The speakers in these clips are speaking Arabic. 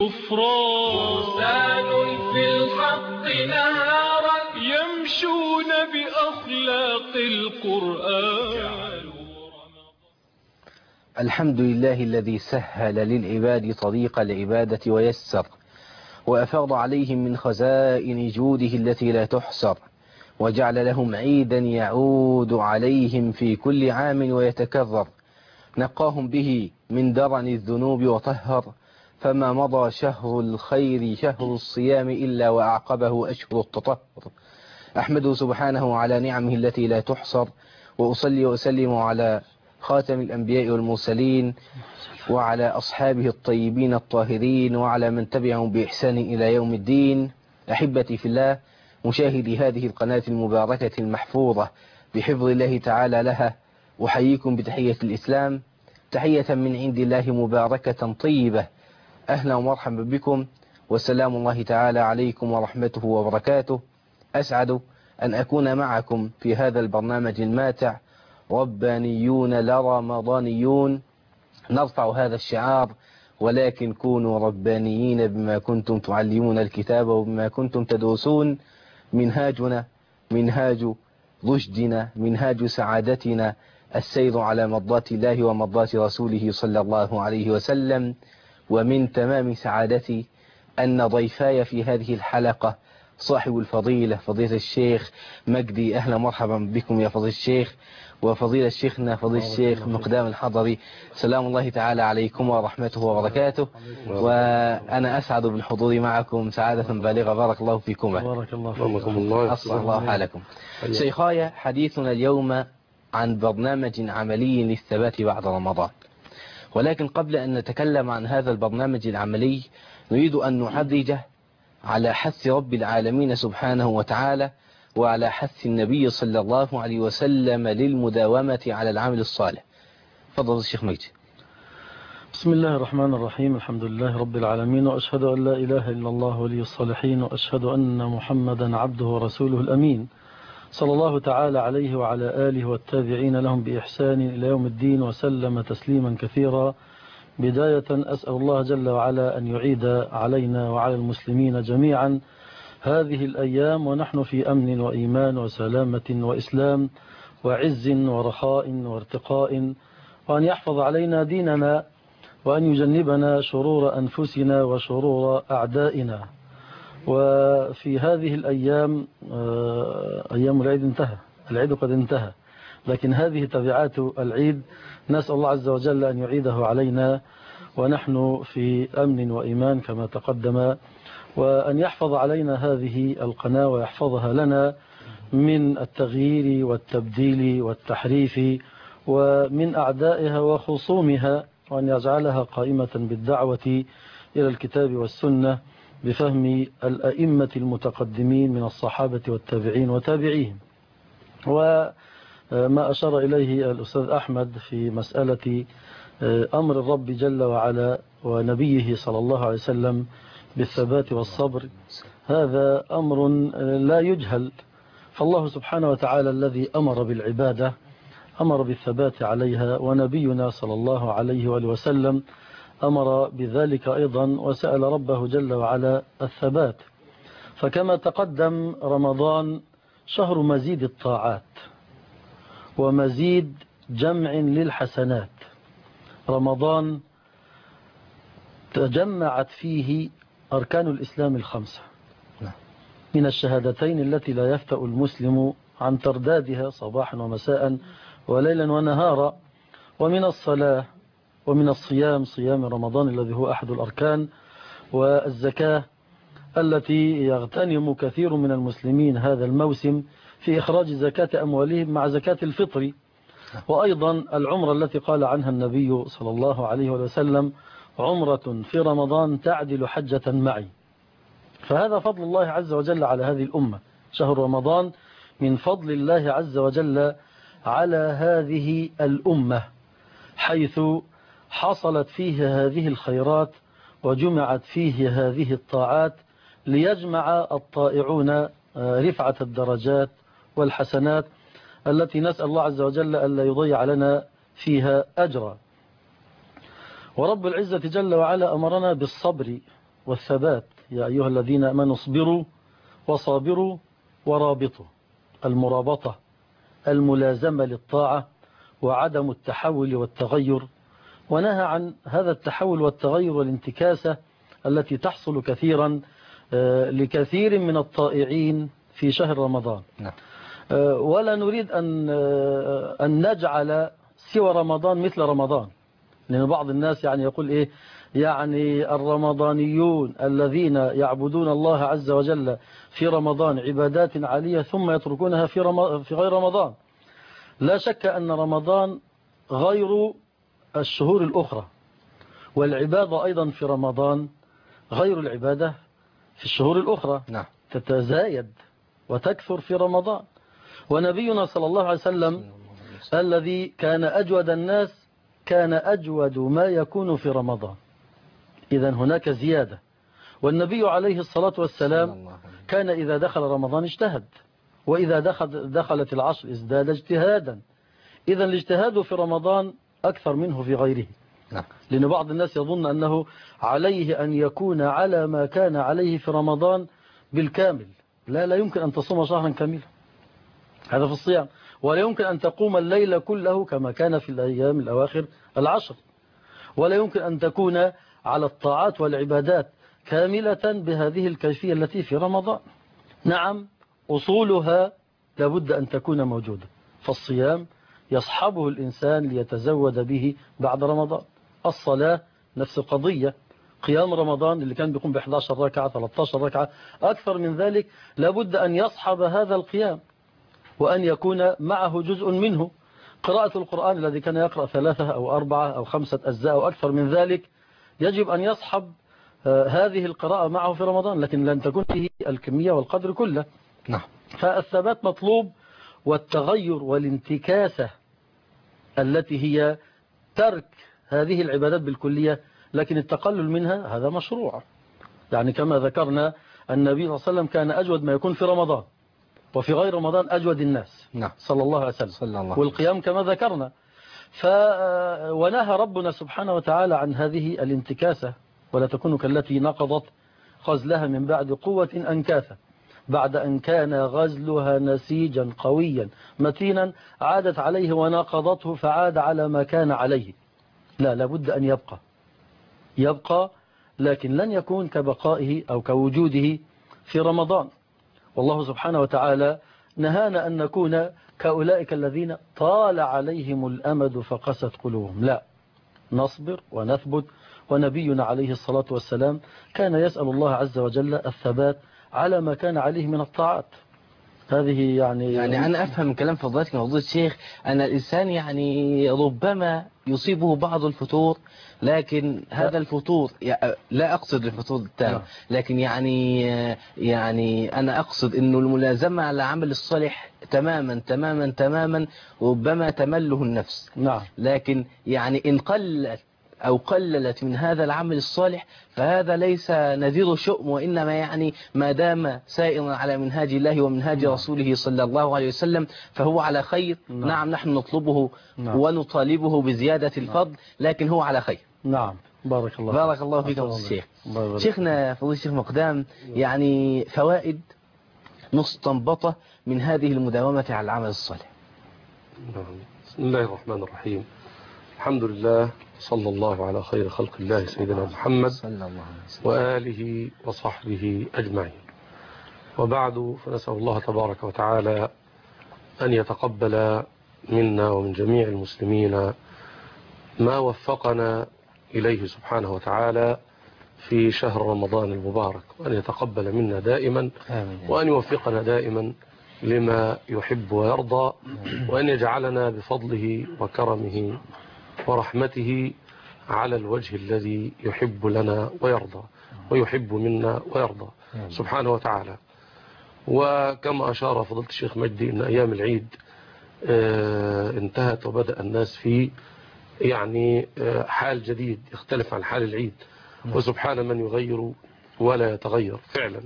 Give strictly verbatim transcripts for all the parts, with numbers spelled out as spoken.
فرسان في الحق نهارا يمشون بأخلاق القرآن. الحمد لله الذي سهل للعباد طريق العبادة ويسر، وأفاض عليهم من خزائن جوده التي لا تحصر، وجعل لهم عيدا يعود عليهم في كل عام ويتكرر، نقاهم به من درن الذنوب وطهر، فما مضى شهر الخير شهر الصيام إلا وأعقبه أشهر التطهر. أحمده سبحانه على نعمه التي لا تحصر، وأصلي وأسلم على خاتم الأنبياء والمرسلين وعلى أصحابه الطيبين الطاهرين وعلى من تبعهم بإحسان إلى يوم الدين. أحبتي في الله، مشاهدي هذه القناة المباركة المحفوظة بحفظ الله تعالى لها، أحييكم بتحية الإسلام، تحية من عند الله مباركة طيبة. أهلا ومرحبا بكم، والسلام الله تعالى عليكم ورحمته وبركاته. أسعد أن أكون معكم في هذا البرنامج الماتع، ربانيون لا رمضانيون. نرفع هذا الشعار، ولكن كونوا ربانيين بما كنتم تعلمون الكتاب وبما كنتم تدرسون. منهاجنا منهاج رشدنا، منهاج سعادتنا، السير على مرضات الله ومرضات رسوله صلى الله عليه وسلم. ومن تمام سعادتي أن ضيفاي في هذه الحلقة صاحب الفضيلة فضيلة الشيخ مجدي. أهلا مرحبا بكم يا فضيلة الشيخ، وفضيلة الشيخنا فضيلة الشيخ مقدام الحضري. سلام الله تعالى عليكم ورحمته وبركاته، وأنا أسعد بالحضور معكم سعادة بالغة. بارك الله فيكم. بارك الله فيكم. أصلح الله حالكم. شيخاي، حديثنا اليوم عن برنامج عملي للثبات بعد رمضان، ولكن قبل أن نتكلم عن هذا البرنامج العملي نريد أن نعرج على حث رب العالمين سبحانه وتعالى وعلى حث النبي صلى الله عليه وسلم للمداومة على العمل الصالح. فضل الشيخ مجد. بسم الله الرحمن الرحيم، الحمد لله رب العالمين، وأشهد أن لا إله إلا الله ولي الصالحين، وأشهد أن محمدا عبده ورسوله الأمين، صلى الله تعالى عليه وعلى آله والتابعين لهم بإحسان إلى يوم الدين، وسلم تسليما كثيرا. بداية أسأل الله جل وعلا أن يعيد علينا وعلى المسلمين جميعا هذه الأيام ونحن في أمن وإيمان وسلامة وإسلام وعز ورخاء وارتقاء، وأن يحفظ علينا ديننا، وأن يجنبنا شرور أنفسنا وشرور أعدائنا. وفي هذه الأيام، أيام العيد انتهى، العيد قد انتهى، لكن هذه تبعات العيد، نسأل الله عز وجل أن يعيده علينا ونحن في أمن وإيمان كما تقدم، وأن يحفظ علينا هذه القناة ويحفظها لنا من التغيير والتبديل والتحريف ومن أعدائها وخصومها، وأن يجعلها قائمة بالدعوة إلى الكتاب والسنة بفهم الأئمة المتقدمين من الصحابة والتابعين وتابعيهم. وما أشار إليه الأستاذ أحمد في مسألة أمر الرب جل وعلا ونبيه صلى الله عليه وسلم بالثبات والصبر، هذا أمر لا يجهل، فالله سبحانه وتعالى الذي أمر بالعبادة أمر بالثبات عليها، ونبينا صلى الله عليه وآله وسلم أمر بذلك أيضا وسأل ربه جل وعلا الثبات. فكما تقدم، رمضان شهر مزيد الطاعات ومزيد جمع للحسنات. رمضان تجمعت فيه أركان الإسلام الخمسة من الشهادتين التي لا يفتأ المسلم عن تردادها صباحا ومساء وليلا ونهارا، ومن الصلاة، ومن الصيام، صيام رمضان الذي هو أحد الأركان، والزكاة التي يغتنم كثير من المسلمين هذا الموسم في إخراج زكاة أموالهم مع زكاة الفطر، وأيضا العمرة التي قال عنها النبي صلى الله عليه وسلم: عمرة في رمضان تعدل حجة معي. فهذا فضل الله عز وجل على هذه الأمة. شهر رمضان من فضل الله عز وجل على هذه الأمة، حيث حصلت فيه هذه الخيرات وجمعت فيه هذه الطاعات ليجمع الطائعون رفعة الدرجات والحسنات التي نسأل الله عز وجل ألا يضيع لنا فيها أجرا. ورب العزة جل وعلا أمرنا بالصبر والثبات. يا أيها الذين آمنوا اصبروا وصابروا ورابطوا، المرابطة، الملازمة للطاعة، وعدم التحول والتغير. ونهى عن هذا التحول والتغير والانتكاسة التي تحصل كثيرا لكثير من الطائعين في شهر رمضان. نعم. ولا نريد أن أن نجعل سوى رمضان مثل رمضان، لأن بعض الناس يعني يقول إيه، يعني الرمضانيون الذين يعبدون الله عز وجل في رمضان عبادات عالية ثم يتركونها في رم... في غير رمضان. لا شك أن رمضان غير الشهور الأخرى، والعبادة أيضا في رمضان غير العبادة في الشهور الأخرى. نعم. تتزايد وتكثر في رمضان. ونبينا صلى الله عليه وسلم الذي كان أجود الناس كان أجود ما يكون في رمضان، إذا هناك زيادة. والنبي عليه الصلاة والسلام كان إذا دخل رمضان اجتهد، وإذا دخل دخلت العشر ازداد اجتهادا. إذا الاجتهاد في رمضان أكثر منه في غيره. نعم. لأن بعض الناس يظن أنه عليه أن يكون على ما كان عليه في رمضان بالكامل. لا لا يمكن أن تصوم شهرا كاملا، هذا في الصيام. ولا يمكن أن تقوم الليل كله كما كان في الأيام الأواخر العشر. ولا يمكن أن تكون على الطاعات والعبادات كاملة بهذه الكيفية التي في رمضان. نعم، أصولها لابد أن تكون موجودة. فالصيام يصحبه الإنسان ليتزود به بعد رمضان. الصلاة نفس القضية. قيام رمضان اللي كان بيقوم بإحدى عشرة ركعة ثلاثة عشر ركعة أكثر من ذلك لابد أن يصحب هذا القيام، وأن يكون معه جزء منه. قراءة القرآن الذي كان يقرأ ثلاثة أو أربعة أو خمسة أجزاء أو أكثر من ذلك يجب أن يصحب هذه القراءة معه في رمضان، لكن لن تكون فيه الكمية والقدر كله. نعم. فالثبات مطلوب، والتغير والانتكاسة التي هي ترك هذه العبادات بالكلية، لكن التقلل منها هذا مشروع. يعني كما ذكرنا النبي صلى الله عليه وسلم كان أجود ما يكون في رمضان، وفي غير رمضان أجود الناس. نعم. صلى الله عليه وسلم. صلى الله. والقيام كما ذكرنا. ف ونهى ربنا سبحانه وتعالى عن هذه الانتكاسة، ولا تكون كالتي نقضت غزلها من بعد قوة أنكاثا، بعد أن كان غزلها نسيجا قويا متينا عادت عليه ونقضته فعاد على ما كان عليه. لا، لابد أن يبقى يبقى لكن لن يكون كبقائه أو كوجوده في رمضان. والله سبحانه وتعالى نهانا أن نكون كأولئك الذين طال عليهم الأمد فقست قلوبهم. لا، نصبر ونثبت. ونبينا عليه الصلاة والسلام كان يسأل الله عز وجل الثبات على ما كان عليه من الطاعات. هذه يعني يعني أنا أفهم من كلام فضلاتك موضوع الشيخ أن الإنسان يعني ربما يصيبه بعض الفتور، لكن هذا الفتور لا أقصد الفتور التام، لكن يعني يعني أنا أقصد أنه الملازمة على عمل الصالح تماما تماما تماما ربما تمله النفس. نعم. لكن يعني إن قلت أو قللت من هذا العمل الصالح فهذا ليس نذير شؤم، وإنما يعني ما دام سائرا على منهاج الله ومنهاج نعم. رسوله صلى الله عليه وسلم فهو على خير. نعم, نعم نحن نطلبه نعم. ونطالبه بزيادة الفضل، نعم. لكن هو على خير. نعم. بارك الله بارك الله فيك الشيخ. شيخنا فضيلة الشيخ مقدام، يعني فوائد مستنبطة من هذه المداومة على العمل الصالح. نعم. بسم الله الرحمن الرحيم. الحمد لله، صلى الله على خير خلق الله سيدنا محمد وآله وصحبه أجمعين. وبعد، فنسأل الله تبارك وتعالى أن يتقبل منا ومن جميع المسلمين ما وفقنا إليه سبحانه وتعالى في شهر رمضان المبارك، وأن يتقبل منا دائما وأن يوفقنا دائما لما يحب ويرضى، وأن يجعلنا بفضله وكرمه ورحمته على الوجه الذي يحب لنا ويرضى ويحب منا ويرضى سبحانه وتعالى. وكما أشار فضيلة الشيخ مجدي أن أيام العيد انتهت وبدأ الناس في يعني حال جديد يختلف عن حال العيد، وسبحان من يغير ولا يتغير فعلا.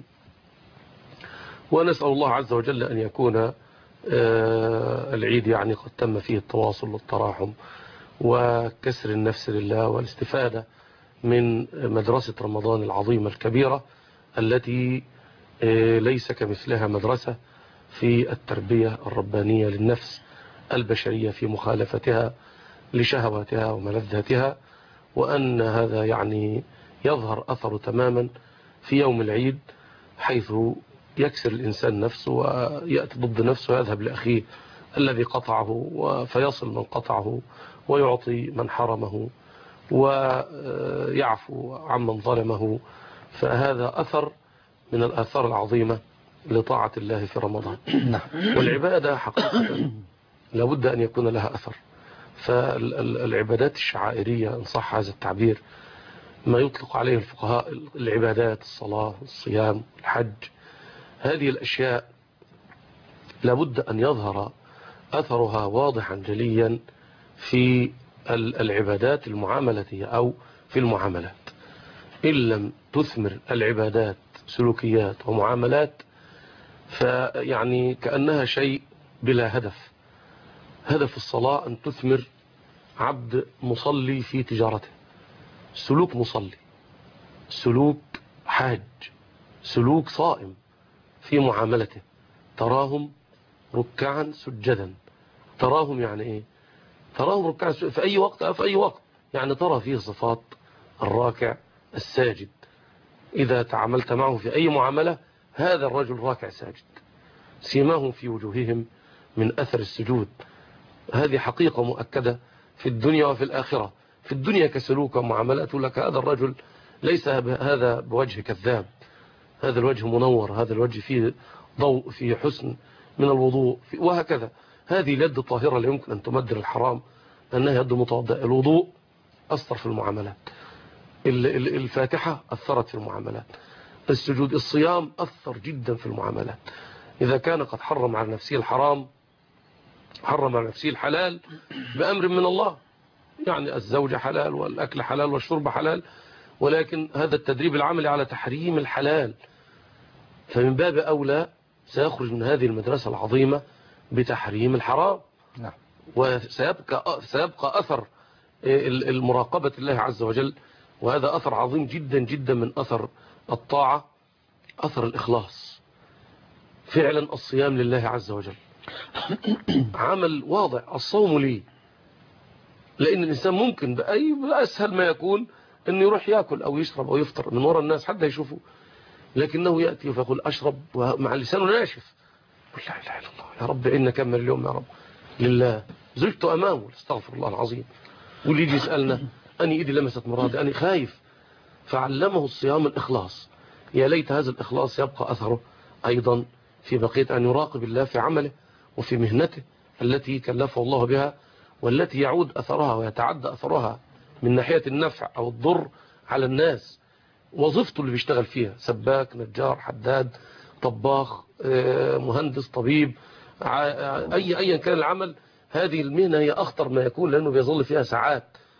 ونسأل الله عز وجل أن يكون العيد يعني قد تم فيه التواصل والتراحم وكسر النفس لله والاستفادة من مدرسة رمضان العظيمة الكبيرة التي ليس كمثلها مدرسة في التربية الربانية للنفس البشرية في مخالفتها لشهواتها وملذاتها، وأن هذا يعني يظهر أثر تماما في يوم العيد، حيث يكسر الإنسان نفسه ويأتي ضد نفسه ويذهب لأخيه الذي قطعه فيصل من قطعه ويعطي من حرمه ويعفو عمن ظلمه. فهذا أثر من الآثار العظيمة لطاعة الله في رمضان. والعبادة حقيقة لابد أن يكون لها أثر. فالعبادات الشعائرية إن صح هذا التعبير، ما يطلق عليه الفقهاء العبادات، الصلاة، الصيام، الحج، هذه الأشياء لابد أن يظهر أثرها واضحا جليا في العبادات المعاملتية أو في المعاملات. إن لم تثمر العبادات سلوكيات ومعاملات فيعني كأنها شيء بلا هدف. هدف الصلاة أن تثمر عبد مصلي في تجارته، سلوك مصلي، سلوك حاج، سلوك صائم في معاملته، تراهم ركعا سجدا. تراهم يعني إيه؟ تراهم ركعا سجدا في أي وقت في أي وقت، يعني ترى فيه صفات الراكع الساجد. إذا تعاملت معه في أي معاملة هذا الرجل راكع ساجد، سيماهم في وجوههم من أثر السجود. هذه حقيقة مؤكدة في الدنيا وفي الآخرة. في الدنيا كسلوك ومعاملات لك هذا الرجل ليس هذا بوجه كذاب، هذا الوجه منور، هذا الوجه فيه ضوء، فيه حسن من الوضوء، وهكذا. هذه اليد الطاهرة لا يمكن أن تمدر الحرام أنها يد متوضئة. الوضوء أثر في المعاملات، الفاتحة أثرت في المعاملات، السجود، الصيام أثر جدا في المعاملات. إذا كان قد حرم على نفسه الحرام حرم على نفسه الحلال بأمر من الله، يعني الزوجة حلال والأكل حلال والشرب حلال، ولكن هذا التدريب العملي على تحريم الحلال. فمن باب أولى سيخرج من هذه المدرسة العظيمة بتحريم الحرام. نعم. وسيبقى سيبقى أثر المراقبة الله عز وجل، وهذا أثر عظيم جدا جدا من أثر الطاعة، أثر الإخلاص. فعلا الصيام لله عز وجل عمل واضح. الصوم لي، لأن الإنسان ممكن بأي بأسهل ما يكون أنه يروح يأكل أو يشرب أو يفطر من وراء الناس حتى يشوفه، لكنه يأتي فيقول أشرب مع لسانه ناشف، لا إله إلا الله، يا رب إن كمل اليوم يا رب لله. زوجته أمامه، استغفر الله العظيم، واللي يجي يسألنا أني إيدي لمست مرادي، أني خايف. فعلمه الصيام الإخلاص. يا ليت هذا الإخلاص يبقى أثره أيضا في بقية أن يراقب الله في عمله وفي مهنته التي كلفه الله بها، والتي يعود أثرها ويتعدى أثرها من ناحية النفع أو الضر على الناس. وظيفته اللي بيشتغل فيها سباك، نجار، حداد، طباخ، مهندس، طبيب، أي أيا كان العمل، هذه المهنة هي أخطر ما يكون، لأنه بيظل فيها ساعات.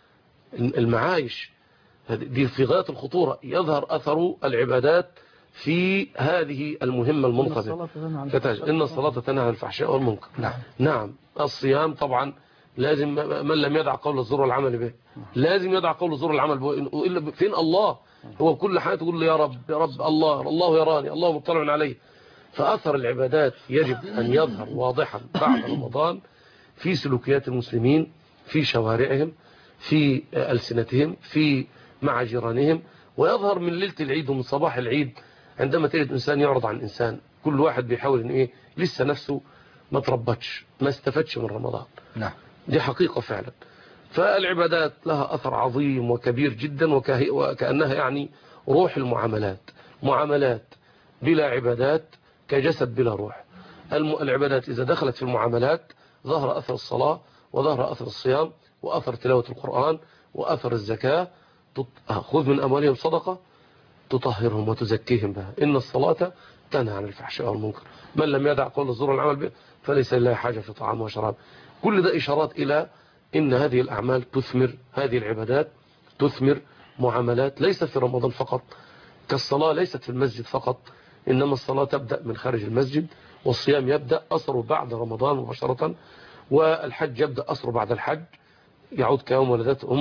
المعايش دي في غاية الخطورة. يظهر أثر العبادات في هذه المهمة المنقذة. إن الصلاة تنهى عن الفحشاء والمنكر. نعم. نعم. الصيام طبعا لازم، من لم يدع قول الزور والعمل به، لازم يدع قول الزور والعمل به. فين الله؟ هو كل حياته يقول له يا رب يا رب، الله الله يراني، الله مطلع عليه. فأثر العبادات يجب أن يظهر واضحا بعد رمضان في سلوكيات المسلمين، في شوارعهم، في ألسنتهم، في مع جيرانهم. ويظهر من ليلة العيد ومن صباح العيد، عندما تجد إنسان يعرض عن إنسان، كل واحد بيحاول إن إيه لسه نفسه ما تربتش، ما استفدش من رمضان. نعم. دي حقيقة فعلا. فالعبادات لها أثر عظيم وكبير جدا، وكأنها يعني روح المعاملات. معاملات بلا عبادات كجسد بلا روح. العبادات إذا دخلت في المعاملات ظهر أثر الصلاة، وظهر أثر الصيام، وأثر تلاوة القرآن، وأثر الزكاة. خذ من أموالهم صدقة تطهرهم وتزكيهم بها، إن الصلاة تنهى عن الفحشاء والمنكر. من لم يدع قول الزور والعمل به فليس لله حاجة في طعام وشراب. كل ده إشارات إلى إن هذه الأعمال تثمر، هذه العبادات تثمر معاملات ليست في رمضان فقط. كالصلاة ليست في المسجد فقط، إنما الصلاة تبدأ من خارج المسجد، والصيام يبدأ أثره بعد رمضان مباشرة، والحج يبدأ أثره بعد الحج، يعود كيوم ولدته أمه،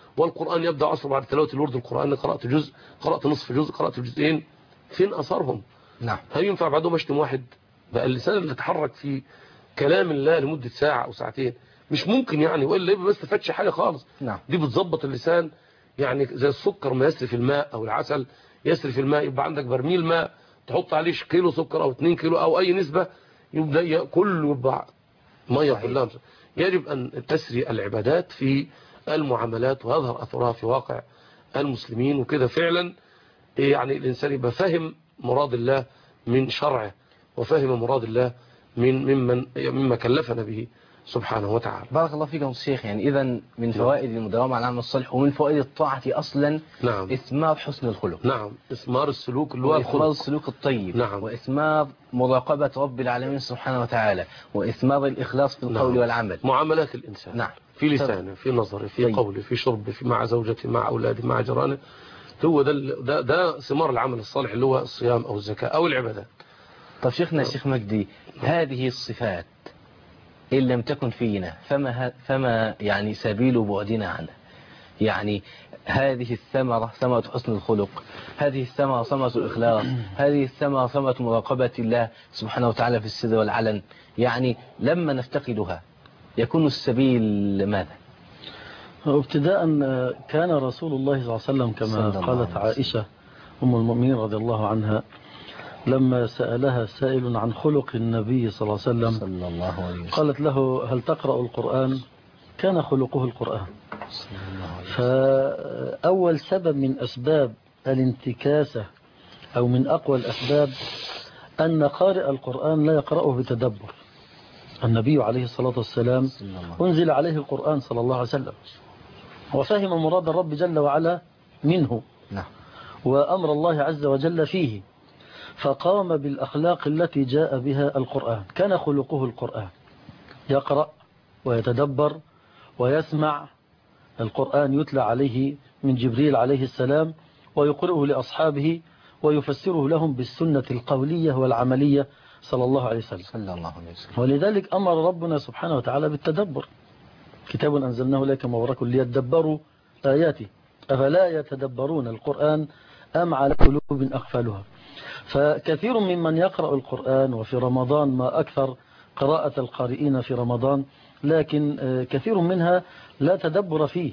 والقرآن يبدأ عصر بعد تلاوة الورد القرآن، قرأت جزء، قرأت نصف جزء، قرأت جزئين، فين أثرهم؟ نعم. هل ينفع بعدهم أشتم واحد؟ بقى اللسان اللي تحرك فيه كلام الله لمدة ساعة أو ساعتين مش ممكن يعني، وإلا يبقى ما استفادش حاجة خالص. نعم. دي بتظبط اللسان يعني زي السكر ما يسري في الماء أو العسل يسري في الماء. يبقى عندك برميل ماء تحط عليه كيلو سكر أو اتنين كيلو أو أي نسبة، يبدأ كله يبقى مية كلها. يجب أن تسري العبادات في المعاملات ويظهر أثرها في واقع المسلمين، وكده فعلا يعني الإنسان يبقى فهم مراد الله من شرعه وفهم مراد الله من ممن مما كلفنا به سبحانه وتعالى. بارك الله فيكم الشيخ. يعني إذا من فوائد المداومة على العمل الصالح ومن فوائد الطاعة أصلا نعم. إثمار حسن الخلق. نعم. إثمار السلوك اللي هو وإثمار السلوك الطيب. نعم. وإثمار مراقبة رب العالمين سبحانه وتعالى، وإثمار الإخلاص في القول نعم. والعمل. معاملات الإنسان. نعم. في لسانه، في نظره، في طيب. قوله، في شربه، في مع زوجته، مع أولاده، مع جيرانه. هو ده ده ده ثمار العمل الصالح اللي هو الصيام أو الزكاة أو العبادات. طب شيخنا الشيخ مجدي، هذه الصفات إن لم تكن فينا فما فما يعني سبيل بعدنا عنها؟ يعني هذه الثمرة ثمرة حسن الخلق، هذه الثمرة ثمرة الإخلاص، هذه الثمرة ثمرة مراقبة الله سبحانه وتعالى في السر والعلن، يعني لما نفتقدها يكون السبيل ماذا؟ ابتداء كان رسول الله صلى الله عليه وسلم كما قالت عائشة أم المؤمنين رضي الله عنها لما سألها سائل عن خلق النبي صلى الله عليه وسلم صلى الله عليه وسلم قالت له هل تقرأ القرآن؟ كان خلقه القرآن. فأول سبب من أسباب الانتكاسة أو من أقوى الأسباب أن قارئ القرآن لا يقرأه بتدبر. النبي عليه الصلاة والسلام أنزل عليه القرآن صلى الله عليه وسلم وفهم مراد الرب جل وعلا منه وأمر الله عز وجل فيه، فقام بالأخلاق التي جاء بها القرآن. كان خلقه القرآن، يقرأ ويتدبر ويسمع القرآن يتلى عليه من جبريل عليه السلام ويقرئه لأصحابه ويفسره لهم بالسنة القولية والعملية صلى الله عليه وسلم. صلى الله عليه وسلم. ولذلك أمر ربنا سبحانه وتعالى بالتدبر. كتاب أنزلناه إليك مبارك ليتدبروا آياته أفلا يتدبرون القرآن أم على قلوب أقفالها. فكثير ممن يقرأ القرآن وفي رمضان ما أكثر قراءة القارئين في رمضان، لكن كثير منها لا تدبر فيه،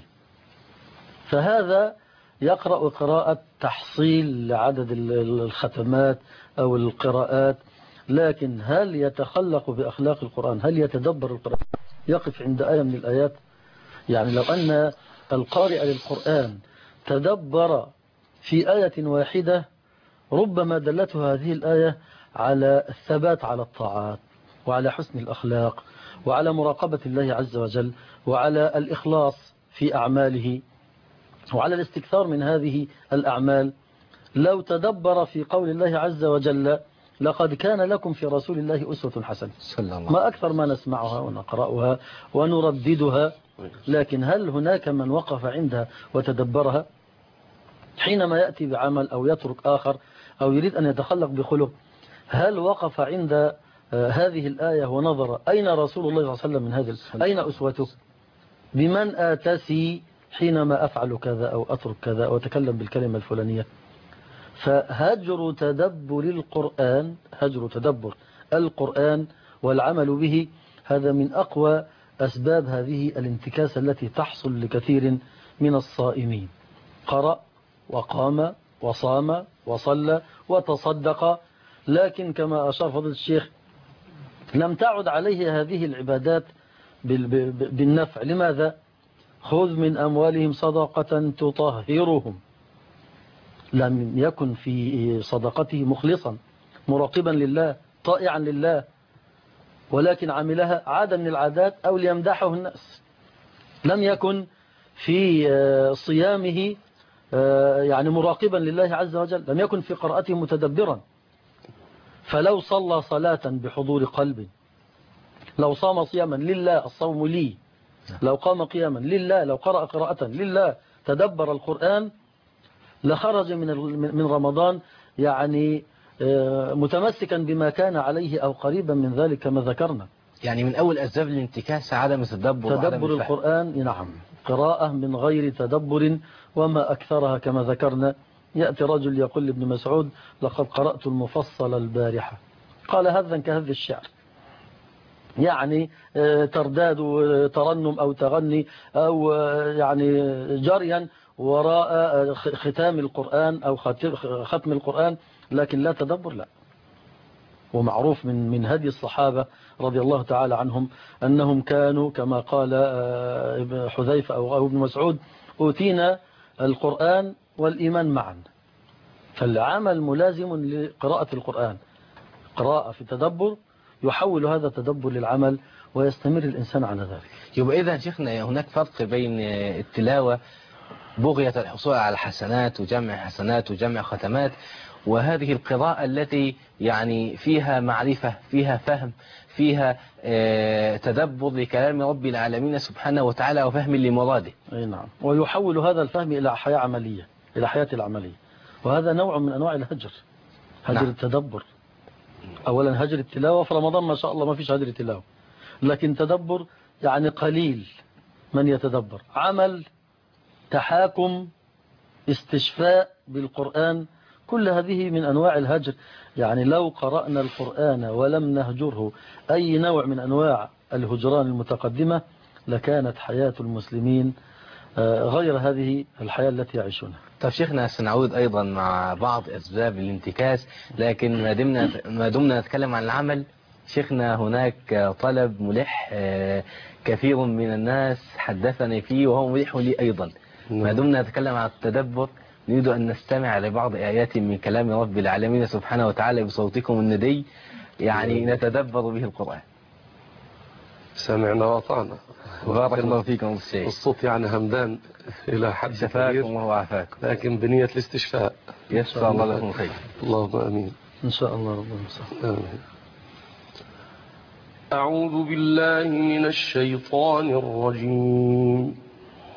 فهذا يقرأ قراءة تحصيل لعدد الختمات أو القراءات، لكن هل يتخلق بأخلاق القرآن؟ هل يتدبر القرآن؟ يقف عند آية من الآيات. يعني لو أن القارئ للقرآن تدبر في آية واحدة ربما دلته هذه الآية على الثبات على الطاعات وعلى حسن الأخلاق وعلى مراقبة الله عز وجل وعلى الإخلاص في أعماله وعلى الاستكثار من هذه الأعمال. لو تدبر في قول الله عز وجل لقد كان لكم في رسول الله أسوة حسنة، ما أكثر ما نسمعها ونقرأها ونرددها، لكن هل هناك من وقف عندها وتدبرها؟ حينما يأتي بعمل أو يترك آخر أو يريد أن يتخلق بخلق، هل وقف عند هذه الآية ونظر أين رسول الله صلى الله عليه وسلم من هذا؟ أين أسوته؟ بمن آتسي حينما أفعل كذا أو أترك كذا أو أتكلم بالكلمة الفلانية؟ فهجر تدبر القرآن هجر تدبر القرآن والعمل به هذا من أقوى أسباب هذه الانتكاسة التي تحصل لكثير من الصائمين. قرأ وقام وصام وصلى وتصدق، لكن كما أشار فضيلة الشيخ لم تعد عليه هذه العبادات بالنفع. لماذا؟ خذ من أموالهم صدقة تطهرهم. لم يكن في صدقته مخلصا مراقبا لله طائعا لله، ولكن عملها عادة من العادات أو ليمدحه الناس. لم يكن في صيامه يعني مراقبا لله عز وجل، لم يكن في قراءته متدبرا. فلو صلى صلاة بحضور قلب، لو صام صياما لله الصوم لي، لو قام قياما لله، لو قرأ قراءة لله، تدبر القرآن، لخرج من من رمضان يعني متمسكا بما كان عليه أو قريبا من ذلك كما ذكرنا. يعني من أول أسباب الانتكاسة عدم التدبر تدبر القرآن. نعم، قراءة من غير تدبر وما أكثرها كما ذكرنا. يأتي رجل يقول لابن مسعود لقد قرأت المفصل البارحة، قال هذا كهذا الشعر، يعني ترداد ترنم أو تغني أو يعني جريا وراء ختام القرآن أو ختم القرآن، لكن لا تدبر لا. ومعروف من من هدي الصحابة رضي الله تعالى عنهم أنهم كانوا كما قال حذيفة أو ابن مسعود أوتينا القرآن والإيمان معا. فالعمل ملازم لقراءة القرآن، قراءة في تدبر يحول هذا التدبر للعمل ويستمر الإنسان على ذلك. يبقى إذا شيخنا هناك فرق بين التلاوة بغية الحصول على حسنات وجمع حسنات وجمع ختمات، وهذه القراءة التي يعني فيها معرفة، فيها فهم، فيها تدبر لكلام رب العالمين سبحانه وتعالى وفهم لمراده. أي نعم، ويحول هذا الفهم إلى حياة عملية، إلى حياة العملية، وهذا نوع من أنواع الهجر، هجر نعم. التدبر. أولا هجر التلاوة في رمضان ما شاء الله ما فيش هجر التلاوة، لكن تدبر يعني قليل من يتدبر. عمل، تحاكم، استشفاء بالقرآن، كل هذه من أنواع الهجر. يعني لو قرأنا القرآن ولم نهجره أي نوع من أنواع الهجران المتقدمة لكانت حياة المسلمين غير هذه الحياة التي يعيشونها. طب شيخنا سنعود أيضا مع بعض أسباب الانتكاس، لكن ما دمنا ما دمنا نتكلم عن العمل شيخنا هناك طلب ملح كثير من الناس حدثني فيه وهو ملح لي أيضا. ما دمنا نتكلم عن التدبر نريد أن نستمع لبعض آيات من كلام رب العالمين سبحانه وتعالى بصوتكم الندي، يعني نتدبر به القرآن. سمعنا وأطعنا. بارك الله فيكم الشيخ. الصوت يعني همدان إلى حد كبير، شفاكم الله وعافاكم، لكن بنية الاستشفاء. يسر الله لكم خير. اللهم آمين. إن شاء الله ربنا يسر. آمين. أعوذ بالله من الشيطان الرجيم.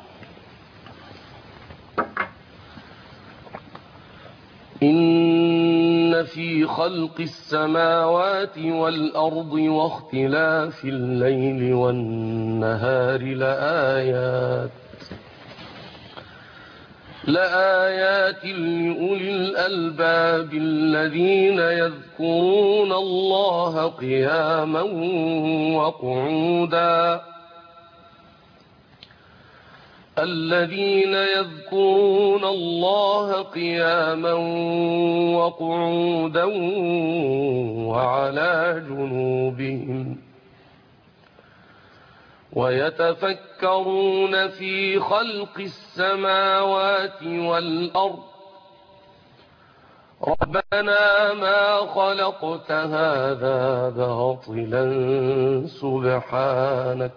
إن في خلق السماوات والأرض واختلاف الليل والنهار لآيات لآيات لأولي الألباب الذين يذكرون الله قياما وقعودا الذين يذكرون الله قياما وقعودا وعلى جنوبهم ويتفكرون في خلق السماوات والأرض ربنا ما خلقت هذا باطلا سبحانك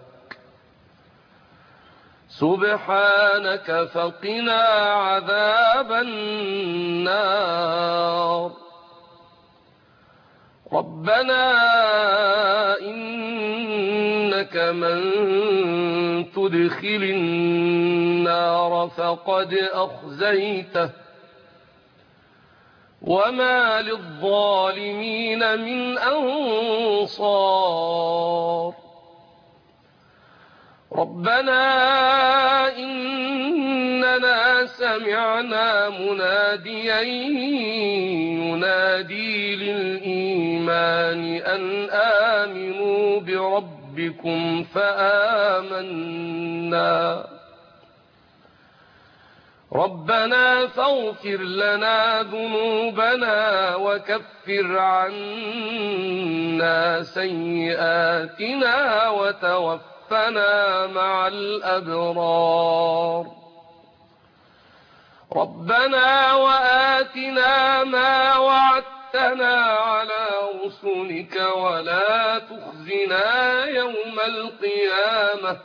سبحانك فقنا عذاب النار ربنا إنك من تدخل النار فقد أخزيته وما للظالمين من أنصار ربنا إننا سمعنا مناديا ينادي للإيمان أن آمنوا بربكم فآمنا ربنا فاغفر لنا ذنوبنا وكفر عنا سيئاتنا وتوفنا ربنا مع الأبرار ربنا وآتنا ما وعدتنا على رسلك ولا تخزنا يوم القيامة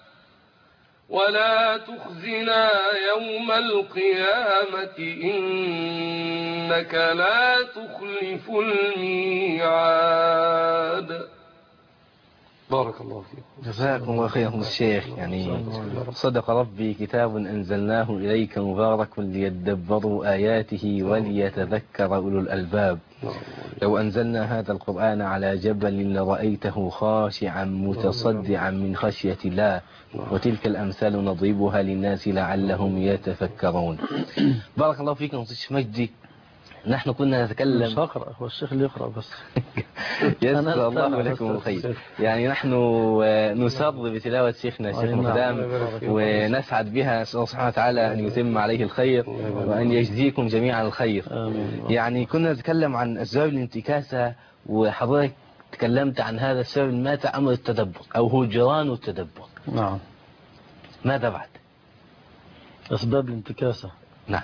ولا تخزنا يوم القيامة إنك لا تخلف الميعاد بارك الله فيك. جزاكم الله خيرا الشيخ. يعني صدق ربي كتاب أنزلناه إليك مبارك ليدبروا آياته وليتذكر أولو الألباب. لو أنزلنا هذا القرآن على جبل لرأيته خاشعا متصدعا من خشية الله وتلك الأمثال نضربها للناس لعلهم يتفكرون. بارك الله فيكم شيخ مجدي. نحن كنا نتكلم مش هقرأ، هو الشيخ اللي يقرأ بس. يسر الله لكم الخير. يعني نحن نسر بتلاوة شيخنا الشيخ مقدام ونسعد بها، نسأل الله سبحانه وتعالى أن يتم عليه الخير وأن يجزيكم جميعا الخير. يعني كنا نتكلم عن أسباب الانتكاسة، وحضرتك تكلمت عن هذا السبب مات أمر التدبر أو هجران التدبر. نعم. ماذا بعد؟ أسباب الانتكاسة. نعم.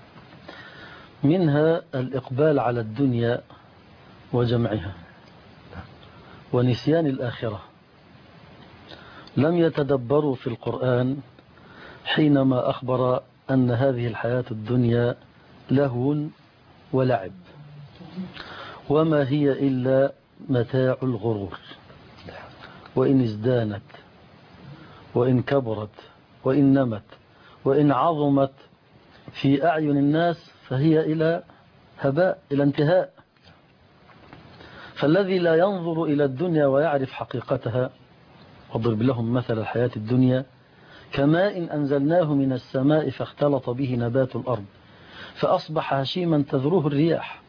منها الإقبال على الدنيا وجمعها ونسيان الآخرة. لم يتدبروا في القرآن حينما أخبر أن هذه الحياة الدنيا لهو ولعب، وما هي إلا متاع الغرور، وإن ازدانت وإن كبرت وإن نمت وإن عظمت في أعين الناس فهي إلى هباء، إلى انتهاء. فالذي لا ينظر إلى الدنيا ويعرف حقيقتها، واضرب لهم مثل الحياة الدنيا كماء إن أنزلناه من السماء فاختلط به نبات الأرض فأصبح هشيما تذروه الرياح.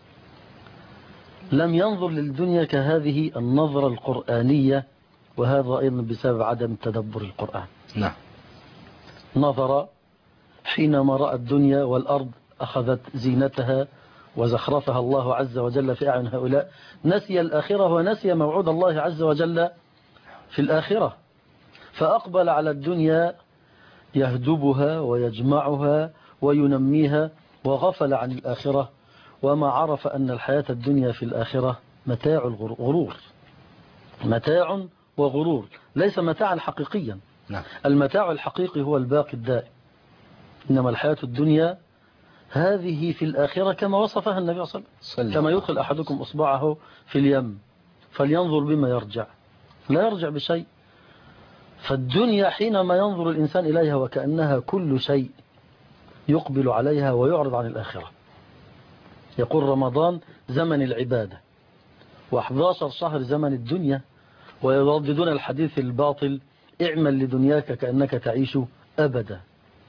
لم ينظر للدنيا كهذه النظرة القرآنية، وهذا أيضا بسبب عدم تدبر القرآن. نعم. نظر حينما رأى الدنيا والأرض أخذت زينتها وزخرفها الله عز وجل في أعين هؤلاء، نسي الآخرة ونسي موعود الله عز وجل في الآخرة، فأقبل على الدنيا يهدبها ويجمعها وينميها، وغفل عن الآخرة، وما عرف أن الحياة الدنيا في الآخرة متاع الغرور، متاع وغرور، ليس متاعا حقيقيا. نعم. المتاع الحقيقي هو الباقي الدائم، إنما الحياة الدنيا هذه في الآخرة كما وصفها النبي صلى الله عليه وسلم، كما يدخل أحدكم أصبعه في اليم فلينظر بما يرجع، لا يرجع بشيء. فالدنيا حينما ينظر الإنسان إليها وكأنها كل شيء يقبل عليها ويعرض عن الآخرة. يقول رمضان زمن العبادة، وأحد عشر شهر زمن الدنيا، ويرددون الحديث الباطل اعمل لدنياك كأنك تعيش أبدا.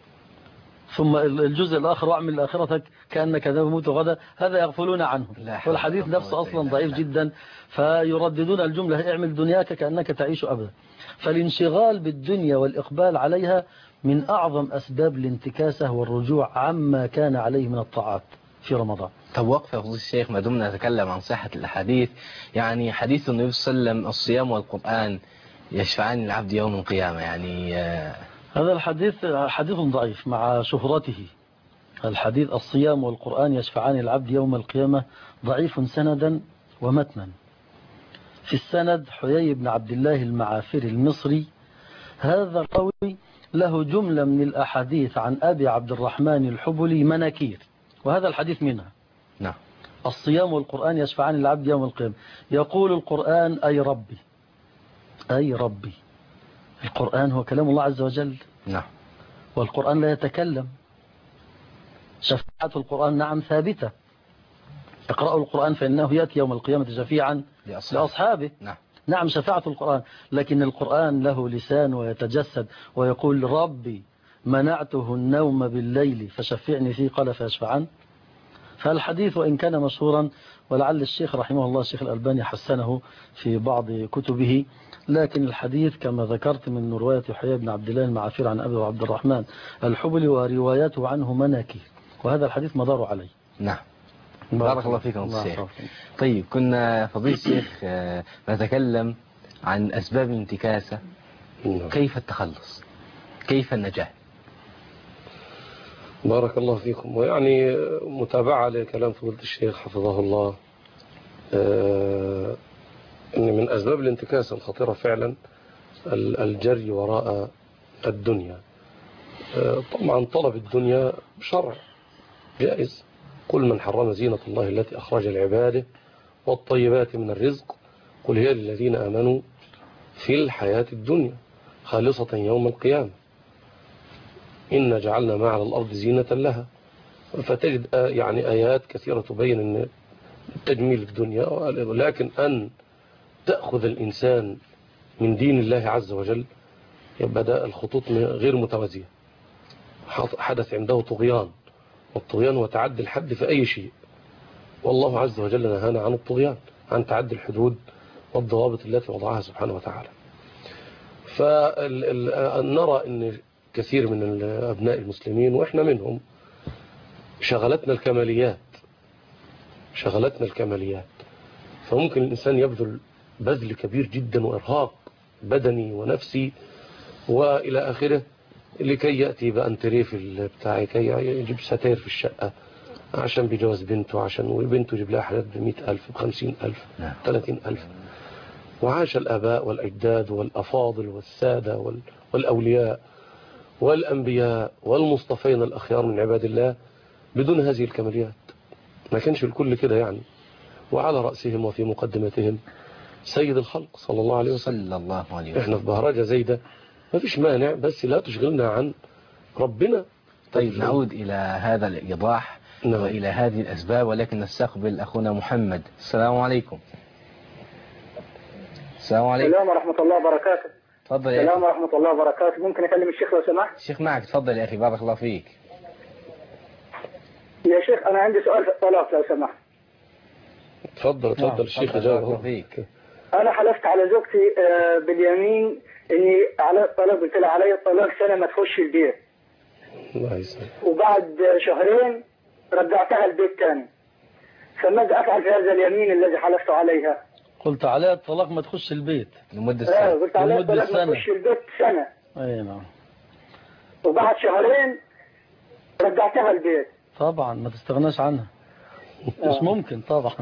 ثم الجزء الآخر واعمل لآخرتك كأنك تموت غدا، هذا يغفلون عنه، والحديث نفسه أصلا ضعيف جدا. فيرددون الجملة اعمل دنياك كأنك تعيش أبدا. فالانشغال بالدنيا والإقبال عليها من أعظم أسباب الانتكاسة والرجوع عما كان عليه من الطاعات في رمضان. طب وقف يا فضيلة الشيخ، ما دمنا نتكلم عن صحة الأحاديث، يعني حديث النبي صلى الله عليه وسلم الصيام والقرآن يشفعان للعبد يوم القيامة، يعني هذا الحديث حديث ضعيف مع شهرته. الحديث الصيام والقرآن يشفعان العبد يوم القيامة ضعيف سندا ومتنا. في السند حيي بن عبد الله المعافري المصري، هذا الراوي له جملة من الأحاديث عن أبي عبد الرحمن الحبلي مناكير، وهذا الحديث منها. نعم. الصيام والقرآن يشفعان العبد يوم القيامة. يقول القرآن أي ربي، أي ربي. القرآن هو كلام الله عز وجل. نعم. والقرآن لا يتكلم. شفاعة القرآن نعم ثابتة، اقرأوا القرآن فإنه يأتي يوم القيامة شفيعا لأصحابه, لأصحابه. نعم. نعم شفاعة القرآن، لكن القرآن له لسان ويتجسد ويقول ربي منعته النوم بالليل فشفعني فيه قال فيشفعان. فالحديث وإن كان مشهورا، ولعل الشيخ رحمه الله الشيخ الألباني حسنه في بعض كتبه، لكن الحديث كما ذكرت من رواية حيي بن عبد الله المعافر عن أبي عبد الرحمن الحبلي ورواياته عنه مناكير، وهذا الحديث مدار عليه. نعم. بارك الله فيكم الشيخ. طيب كنا فضيلة الشيخ نتكلم عن أسباب الانتكاسة، كيف التخلص، كيف النجاة. بارك الله فيكم. ويعني متابعة لكلام فضيلة الشيخ حفظه الله، أن من أسباب الانتكاسة الخطيرة فعلا الجري وراء الدنيا. طبعا طلب الدنيا شرع جائز، قل من حرم زينة الله التي أخرج لعباده والطيبات من الرزق قل هي للذين آمنوا في الحياة الدنيا خالصة يوم القيامة. إن جعلنا ما على الأرض زينة لها. فتجد يعني آيات كثيرة تبين أن تجميل الدنيا، ولكن أن تأخذ الإنسان من دين الله عز وجل يبدأ الخطوط غير متوازية. حدث عنده طغيان، والطغيان هو تعدي الحد في أي شيء، والله عز وجل نهانا عن الطغيان، عن تعدي الحدود والضوابط التي وضعها سبحانه وتعالى. فنرى أن كثير من أبناء المسلمين وإحنا منهم شغلتنا الكماليات شغلتنا الكماليات فممكن الإنسان يبذل بذل كبير جدا وإرهاق بدني ونفسي وإلى آخره لكي يأتي بأنتريف بتاعي كي يجيب ستير في الشقة عشان بيجوز بنته، عشان وبنته يجيب لها حاجات بمئة ألف بخمسين ألف ثلاثين ألف. وعاش الآباء والأجداد والأفاضل والسادة والأولياء والأنبياء والمصطفين الأخيار من عباد الله بدون هذه الكماليات. ما كانش الكل كده يعني. وعلى رأسهم وفي مقدمتهم سيد الخلق صلى الله عليه وسلم. صلى الله عليه وسلم. احنا في بهرجة زي ده ما فيش مانع، بس لا تشغلنا عن ربنا. طيب نعود إلى هذا الإيضاح نعم. وإلى هذه الأسباب، ولكن نستقبل أخونا محمد. السلام عليكم. السلام عليكم. السلام ورحمة الله وبركاته. تفضل يا السلام ورحمة الله وبركاته. ممكن أكلم الشيخ لو سمحت؟ الشيخ معك. تفضل يا أخي، بارك الله فيك. يا شيخ أنا عندي سؤال في الطلاق لو سمحت. تفضل تفضل الشيخ جاوب. أنا حلفت على زوجتي باليمين إني على الطلاق، قلت لها علي الطلاق سنة ما تخش البيت. الله يسلمك. وبعد شهرين رجعتها البيت تاني، فماذا أفعل في هذا اليمين الذي حلفت عليها؟ قلت عليها الطلاق ما تخش البيت لمدة سنة. آه قلت عليها الطلاق ما تخش البيت سنة. أي نعم. وبعد شهرين رجعتها البيت. طبعا ما تستغناش عنها. مش ممكن طبعا.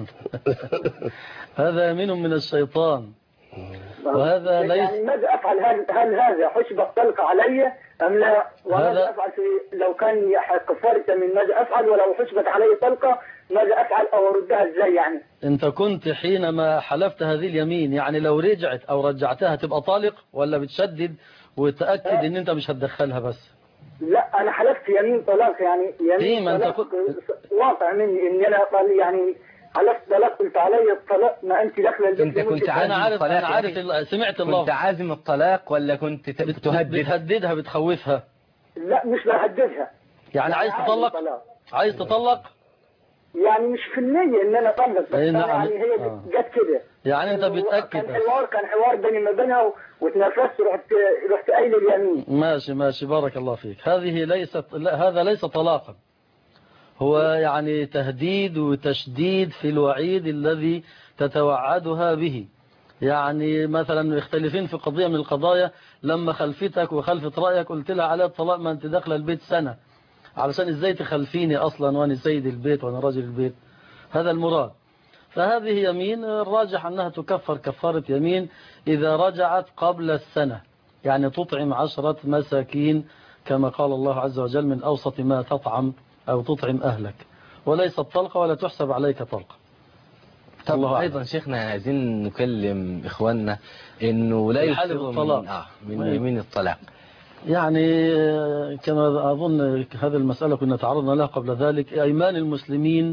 هذا يمين من الشيطان، وهذا ليس. يعني ماذا أفعل؟ هل, هل هذا حسب الطلق علي أم لا؟ وماذا أفعل في لو كان كفارة من ماذا أفعل؟ ولو حسبت علي طلقة ماذا أفعل أو أردها إزاي يعني؟ أنت كنت حينما حلفت هذه اليمين يعني لو رجعت أو رجعتها تبقى طالق، ولا بتشدد وتأكد أه؟ إن أنت مش هتدخلها بس؟ لا أنا حلفت يمين طلاق، يعني يمين إيه طلاق كنت... واقع مني إن أنا يعني حلفت طلاق، قلت علي الطلاق ما أنت داخله البيت. أنت كنت عازم أنا عارف الطلاق؟ أنا عارف ال... سمعت الله. كنت عازم الطلاق ولا كنت بتهدد؟ بتهددها بتخوفها؟ لا مش بهددها. يعني عايز تطلق؟ عايز تطلق؟ يعني مش في النية ان انا اطلق، بس أي نعم. يعني هي آه. جت كده. يعني انت بتأكد. كان حوار كان حوار بيني ما بينها وتنافست، رحت رحت قايل اليمين. ماشي ماشي بارك الله فيك. هذه ليست لا هذا ليس طلاقا، هو يعني تهديد وتشديد في الوعيد الذي تتوعدها به. يعني مثلا يختلفين في قضية من القضايا، لما خلفتك وخلفت رأيك قلت لها على الطلاق ما انت داخله البيت سنة، علشان ازاي تخلفيني اصلا وانا سيد البيت وانا راجل البيت، هذا المراد. فهذه يمين الراجح انها تكفر كفارة يمين اذا رجعت قبل السنة، يعني تطعم عشرة مساكين كما قال الله عز وجل من اوسط ما تطعم او تطعم اهلك، وليست طلقة ولا تحسب عليك طلقة. طب ايضا شيخنا عايزين نكلم اخواننا انه لا يحلف الطلاق من, آه من يمين الطلاق. يعني كما أظن هذه المسألة كنا تعرضنا لها قبل ذلك، أيمان المسلمين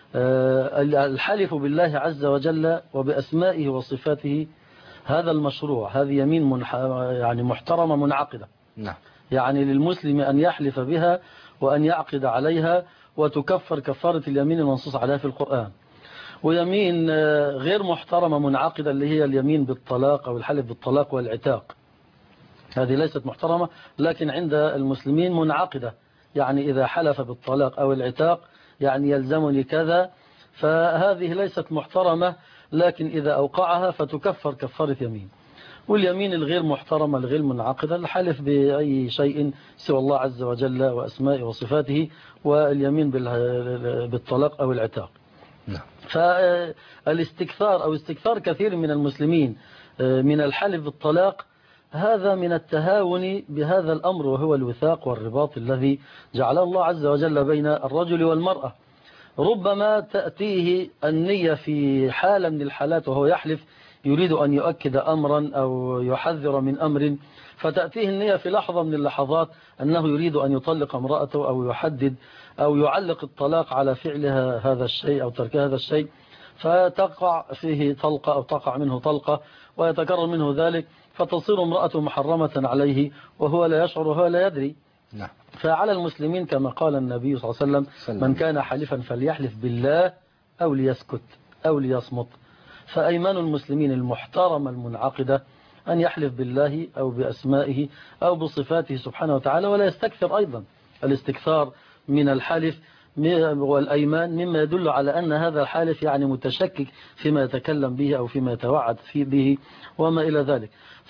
الحلف بالله عز وجل وبأسمائه وصفاته، هذا المشروع، هذه يمين منح يعني محترمة منعقدة. نعم. يعني للمسلم أن يحلف بها وأن يعقد عليها وتكفر كفارة اليمين المنصوص عليها في القرآن. ويمين غير محترمة منعقدة اللي هي اليمين بالطلاق أو الحلف بالطلاق والعتاق، هذه ليست محترمة لكن عند المسلمين منعقدة، يعني إذا حلف بالطلاق أو العتاق يعني يلزمني كذا، فهذه ليست محترمة، لكن إذا أوقعها فتكفر كفارة يمين. واليمين الغير محترمة الغير منعقدة الحلف بأي شيء سوى الله عز وجل وأسمائه وصفاته، واليمين بالطلاق أو العتاق. فالاستكثار أو استكثار كثير من المسلمين من الحلف بالطلاق هذا من التهاون بهذا الأمر، وهو الوثاق والرباط الذي جعله الله عز وجل بين الرجل والمرأة. ربما تأتيه النية في حالة من الحالات وهو يحلف يريد أن يؤكد أمرا أو يحذر من أمر، فتأتيه النية في لحظة من اللحظات أنه يريد أن يطلق امرأته أو يحدد أو يعلق الطلاق على فعلها هذا الشيء أو ترك هذا الشيء، فتقع فيه طلقة أو تقع منه طلقة ويتكرر منه ذلك، فتصير امرأته محرمة عليه وهو لا يشعر وهو لا يدري. نعم. فعلى المسلمين كما قال النبي صلى الله عليه وسلم: من كان حلفا فليحلف بالله أو ليسكت أو ليصمت. فأيمان المسلمين المحترمة المنعقدة أن يحلف بالله أو بأسمائه أو بصفاته سبحانه وتعالى، ولا يستكثر أيضا. الاستكثار من الحلف والأيمان مما يدل على أن هذا الحالف يعني متشكك فيما يتكلم به أو فيما يتوعد فيه به وما إلى ذلك.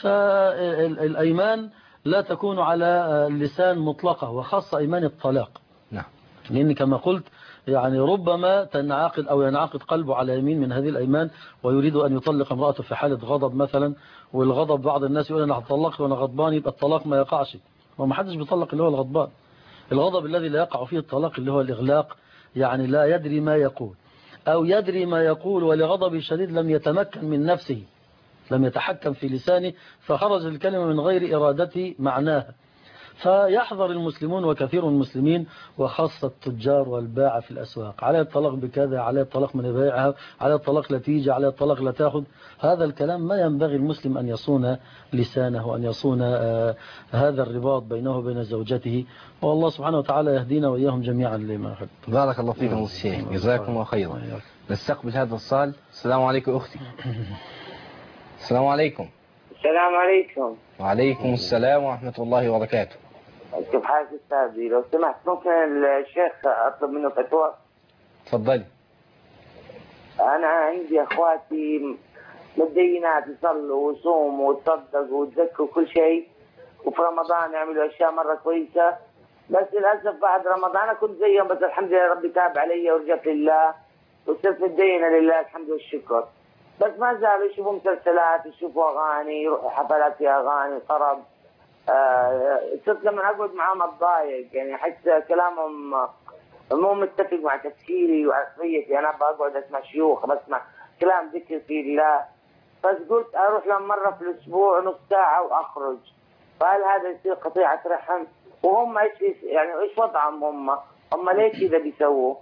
فالأيمان لا تكون على اللسان مطلقة، وخاصة أيمان الطلاق. نعم. لأن كما قلت يعني ربما تنعقد أو ينعقد قلبه على يمين من هذه الأيمان، ويريد أن يطلق امرأته في حالة غضب مثلا، والغضب بعض الناس يقول أنا هطلقت وأنا غضبان، يبقى الطلاق ما يقعش. وما حدش بيطلق اللي هو الغضبان. الغضب الذي لا يقع فيه الطلاق اللي هو الإغلاق، يعني لا يدري ما يقول أو يدري ما يقول ولغضب شديد لم يتمكن من نفسه، لم يتحكم في لسانه فخرج الكلمة من غير إرادته معناها. فيحذر المسلمون وكثير من المسلمين وخاصة التجار والباعة في الأسواق: عليه الطلاق بكذا، عليه الطلاق من بيعها، عليه الطلاق لا تيجي، عليه الطلاق لا تأخذ. هذا الكلام ما ينبغي المسلم أن يصون لسانه وأن يصون آه هذا الرباط بينه وبين زوجته. والله سبحانه وتعالى يهدينا وإياهم جميعا لما يحب. بارك الله فيكم الشيخ، جزاكم الله خيرا. نستقبل هذا الاتصال. السلام عليكم أختي. السلام عليكم. السلام عليكم. وعليكم السلام ورحمة الله وبركاته. كيف حالك أستاذي؟ لو سمحت ممكن الشيخ أطلب منه فتوى؟ تفضلي. أنا عندي أخواتي متدينات، يصلوا ويصوموا ويتصدقوا ويتزكوا وكل شيء، وفي رمضان يعملوا أشياء مرة كويسة، بس للأسف بعد رمضان أنا كنت زيهم، بس الحمد لله ربي تاب علي ورجعت لله وصرت متدينة لله الحمد والشكر. بس ما زالوا يشوفوا مسلسلات، يشوفوا أغاني، يروحوا حفلات فيها أغاني طرب. آه صرت لما أقعد معهم أتضايق، يعني أحس كلامهم مو متفق مع تفكيري وعقليتي. أنا بقعد أسمع شيوخ، بسمع كلام ذكر في الله، بس قلت أروح لهم مرة في الأسبوع نص ساعة وأخرج. فهل هذا يصير قطيعة رحم؟ وهم إيش يعني إيش وضعهم هم؟ هم ليه كذا بيسووا؟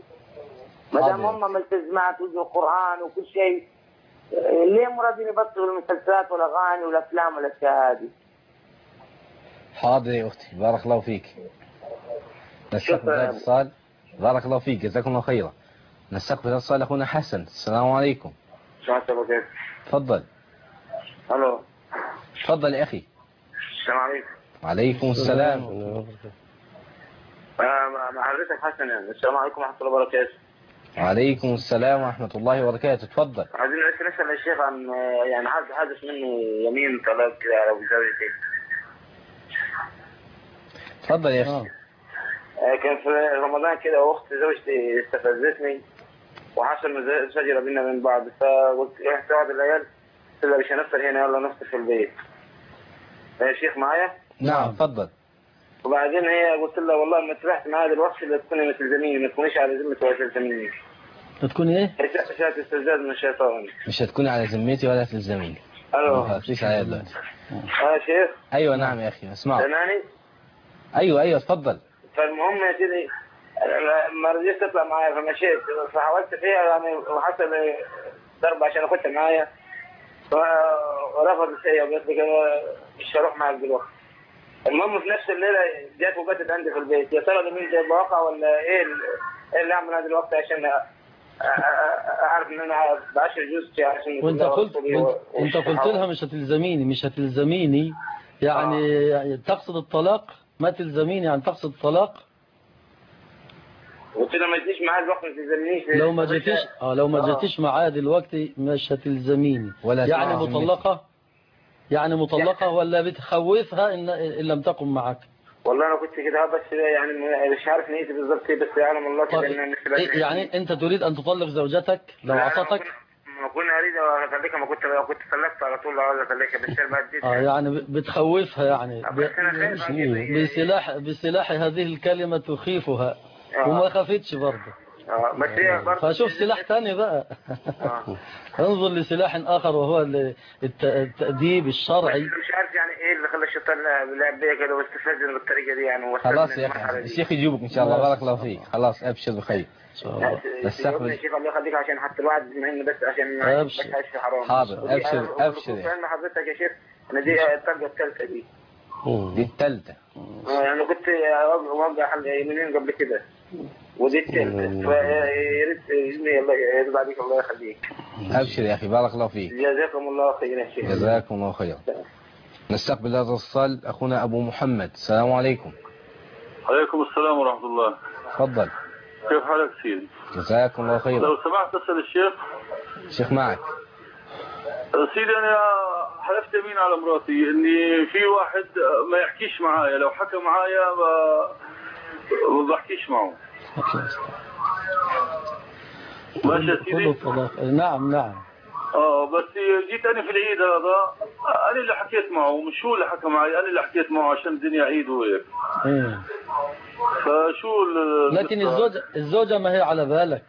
ما دام هم ملتزمات ويجوا القرآن وكل شيء، ليه مرادين يبطلوا المسلسلات والأغاني والأفلام والأشياء هذه؟ حاضر يا أختي، بارك الله فيك. نستقبل هذا الاتصال. بارك الله فيك، جزاكم الله خيرا. نستقبل هذا الاتصال أخونا حسن. السلام عليكم. السلام عليكم. تفضل. ألو. تفضل يا أخي. السلام عليكم. وعليكم السلام. مع حضرتك حسن يعني. السلام عليكم ورحمة الله وبركاته. وعليكم السلام ورحمة الله وبركاته. تفضل. عايزين نسأل الشيخ عن يعني حدث منه يمين طلاق كده على زوجتي. تفضل يا أخي. كان في رمضان كده واخت زوجتي استفزتني وحصل شجرة بينا من بعض، فقلت رحت اقعد العيال قلت لها مش هنفطر هنا، يلا نفطر في البيت. يا شيخ معايا؟ نعم تفضل. وبعدين هي قلت لها والله ما ترحت معايا دلوقتي لا تكوني ما تلزميني، ما تكونيش على ذمتي ولا تلزميني. تكوني ايه؟ شات استفزاز من الشيطان. مش هتكوني على ذمتي ولا تلزميني. الو. ما فيش عليا دلوقتي. اه يا شيخ. ايوه نعم يا اخي اسمعك. سامعني؟ ايوه ايوه اتفضل. فالمهم يا سيدي ما رضيتش تطلع معايا فمشيت، فحاولت فيها يعني وحصل ضرب عشان اخدها معايا ورفضت هي وقالت لي مش هروح معاك دلوقتي. المهم في نفس الليله جت وباتت عندي في البيت. يا ترى ده مين ده الواقع ولا ايه ايه اللي اعمل هذا الوقت عشان اعرف ان انا بعشر جوزتي عشان وانت قلت انت قلت لها مش هتلزميني مش هتلزميني يعني آه. تقصد الطلاق؟ ما تلزميني يعني تقصد الطلاق؟ قلت لها ما تجيش معايا الوقت ما تلزمنيش. لو ما جيتيش اه لو ما جيتيش معايا دلوقتي مش هتلزميني. ولا يعني مطلقه يعني مطلقه ولا بتخوفها ان ان لم تقم معك؟ والله انا كنت كده بس يعني مش عارف نيتي بالظبط ايه، بس يعلم الله كده ان إيه يعني انت تريد ان تطلق زوجتك لو عصتك؟ ما كنا اريد اطلقها، ما كنت كنت طلقت على طول عاوز اطلقها بس ما اه يعني بتخوفها يعني ب... بسلاح بسلاح هذه الكلمه تخيفها. آه. وما خافتش برضه. اه بس هي برضه فشوف سلاح ثاني بقى. اه انظر لسلاح آخر وهو الت- التأديب الشرعي. مش عارف يعني ايه اللي خلى الشيطان لعب بيا كده واستفزني بالطريقه دي يعني ووصلني خلاص يا للمرحله أخي دي. الشيخ يجيبك إن شاء الله. بارك الله فيك. خلاص أبشر بخير. إن شاء الله. استقبل يا شيخ الله يخليك عشان حتى الواحد مهم بس عشان ما أبشر. يبقاش في حرام. حاضر. ودي أبشر أنا- أبشر وبكون يا في علم حضرتك يا شيخ ان دي الطلقه الثالثه دي. دي التالتة. اه يعني كنت اوقع يمين قبل كده ودي الثالثه فيا ريت باذن الله يرضى عليك الله يخليك. أبشر يا أخي بارك الله فيك. جزاكم الله خيرا يا شيخ. جزاكم الله خيرا. نستقبل هذا الاتصال أخونا أبو محمد. السلام عليكم. عليكم السلام ورحمة الله. تفضل. كيف حالك سيدي؟ جزاكم الله خيرا. لو سمحت أسأل الشيخ. الشيخ معك. سيدي أنا حلفت يمين على مراتي إني في واحد ما يحكيش معايا، لو حكى معايا ما ما بحكيش معه. ماشي يا سيدي؟ نعم نعم. اه بس جيت أنا في العيد هذا أنا اللي حكيت معه مش هو اللي حكى معي، أنا اللي حكيت معه عشان الدنيا عيد وهيك. إيه. فشو لكن الزوجة الزوجة ما هي على بالك؟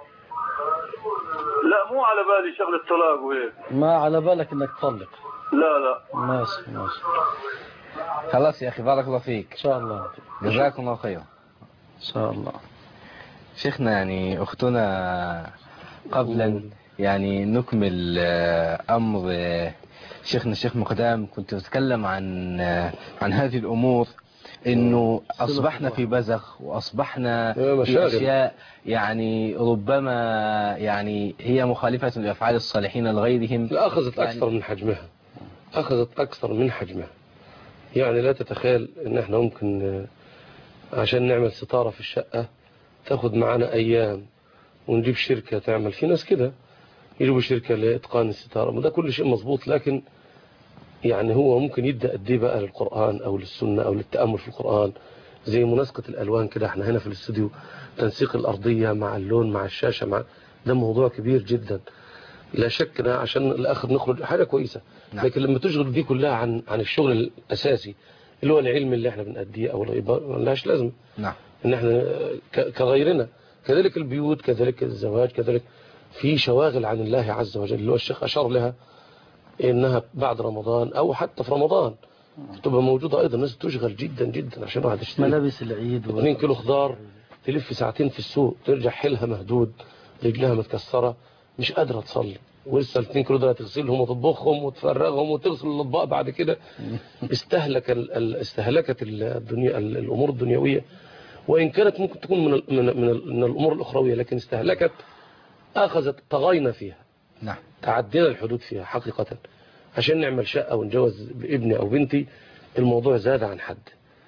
لا مو على بالي شغلة طلاق وهيك. ما على بالك انك تطلق؟ لا لا. ماشي ماشي. خلاص يا أخي بارك الله فيك. إن شاء الله. جزاكم الله خيرا. إن شاء الله. شيخنا يعني أختنا قبلا يعني نكمل أمر شيخنا الشيخ مقدام. كنت أتكلم عن عن هذه الأمور إنه أصبحنا في بزخ وأصبحنا في أشياء يعني ربما يعني هي مخالفة لأفعال الصالحين لغيرهم. لا أخذت يعني أكثر من حجمها. أخذت أكثر من حجمها. يعني لا تتخيل إن إحنا ممكن عشان نعمل ستارة في الشقة تاخد معنا أيام ونجيب شركة تعمل. في ناس كده يجيبوا شركة لإتقان الستارة وده كل شيء مظبوط، لكن يعني هو ممكن يبدأ قد بقى للقرآن أو للسنة أو للتأمل في القرآن زي مناسقة الألوان كده. احنا هنا في الاستوديو تنسيق الأرضية مع اللون مع الشاشة مع ده موضوع كبير جدا لا شك عشان الآخر نخرج حاجة كويسة. لكن لما تشغل دي كلها عن عن الشغل الأساسي اللي هو العلم اللي احنا بنأديه أو الغيبة ملهاش لازمة. نعم. إن احنا كغيرنا كذلك البيوت كذلك الزواج كذلك في شواغل عن الله عز وجل اللي هو الشيخ أشار لها إنها بعد رمضان أو حتى في رمضان تبقى موجودة أيضا. الناس تشغل جدا جدا عشان واحد يشتري ملابس العيد اثنين كيلو خضار تلف ساعتين في السوق ترجع حيلها مهدود رجلها متكسرة مش قادرة تصلي ولسه الاثنين كيلو ده تغسلهم وتطبخهم وتفرغهم وتغسل الأطباق بعد كده. استهلك ال... استهلكت الدنيا الأمور الدنيوية وإن كانت ممكن تكون من ال... من, ال... من, ال... من الأمور الأخروية لكن استهلكت أخذت طغينا فيها. نعم. تعدينا الحدود فيها حقيقة. عشان نعمل شقة ونجوز ابني أو بنتي الموضوع زاد عن حد.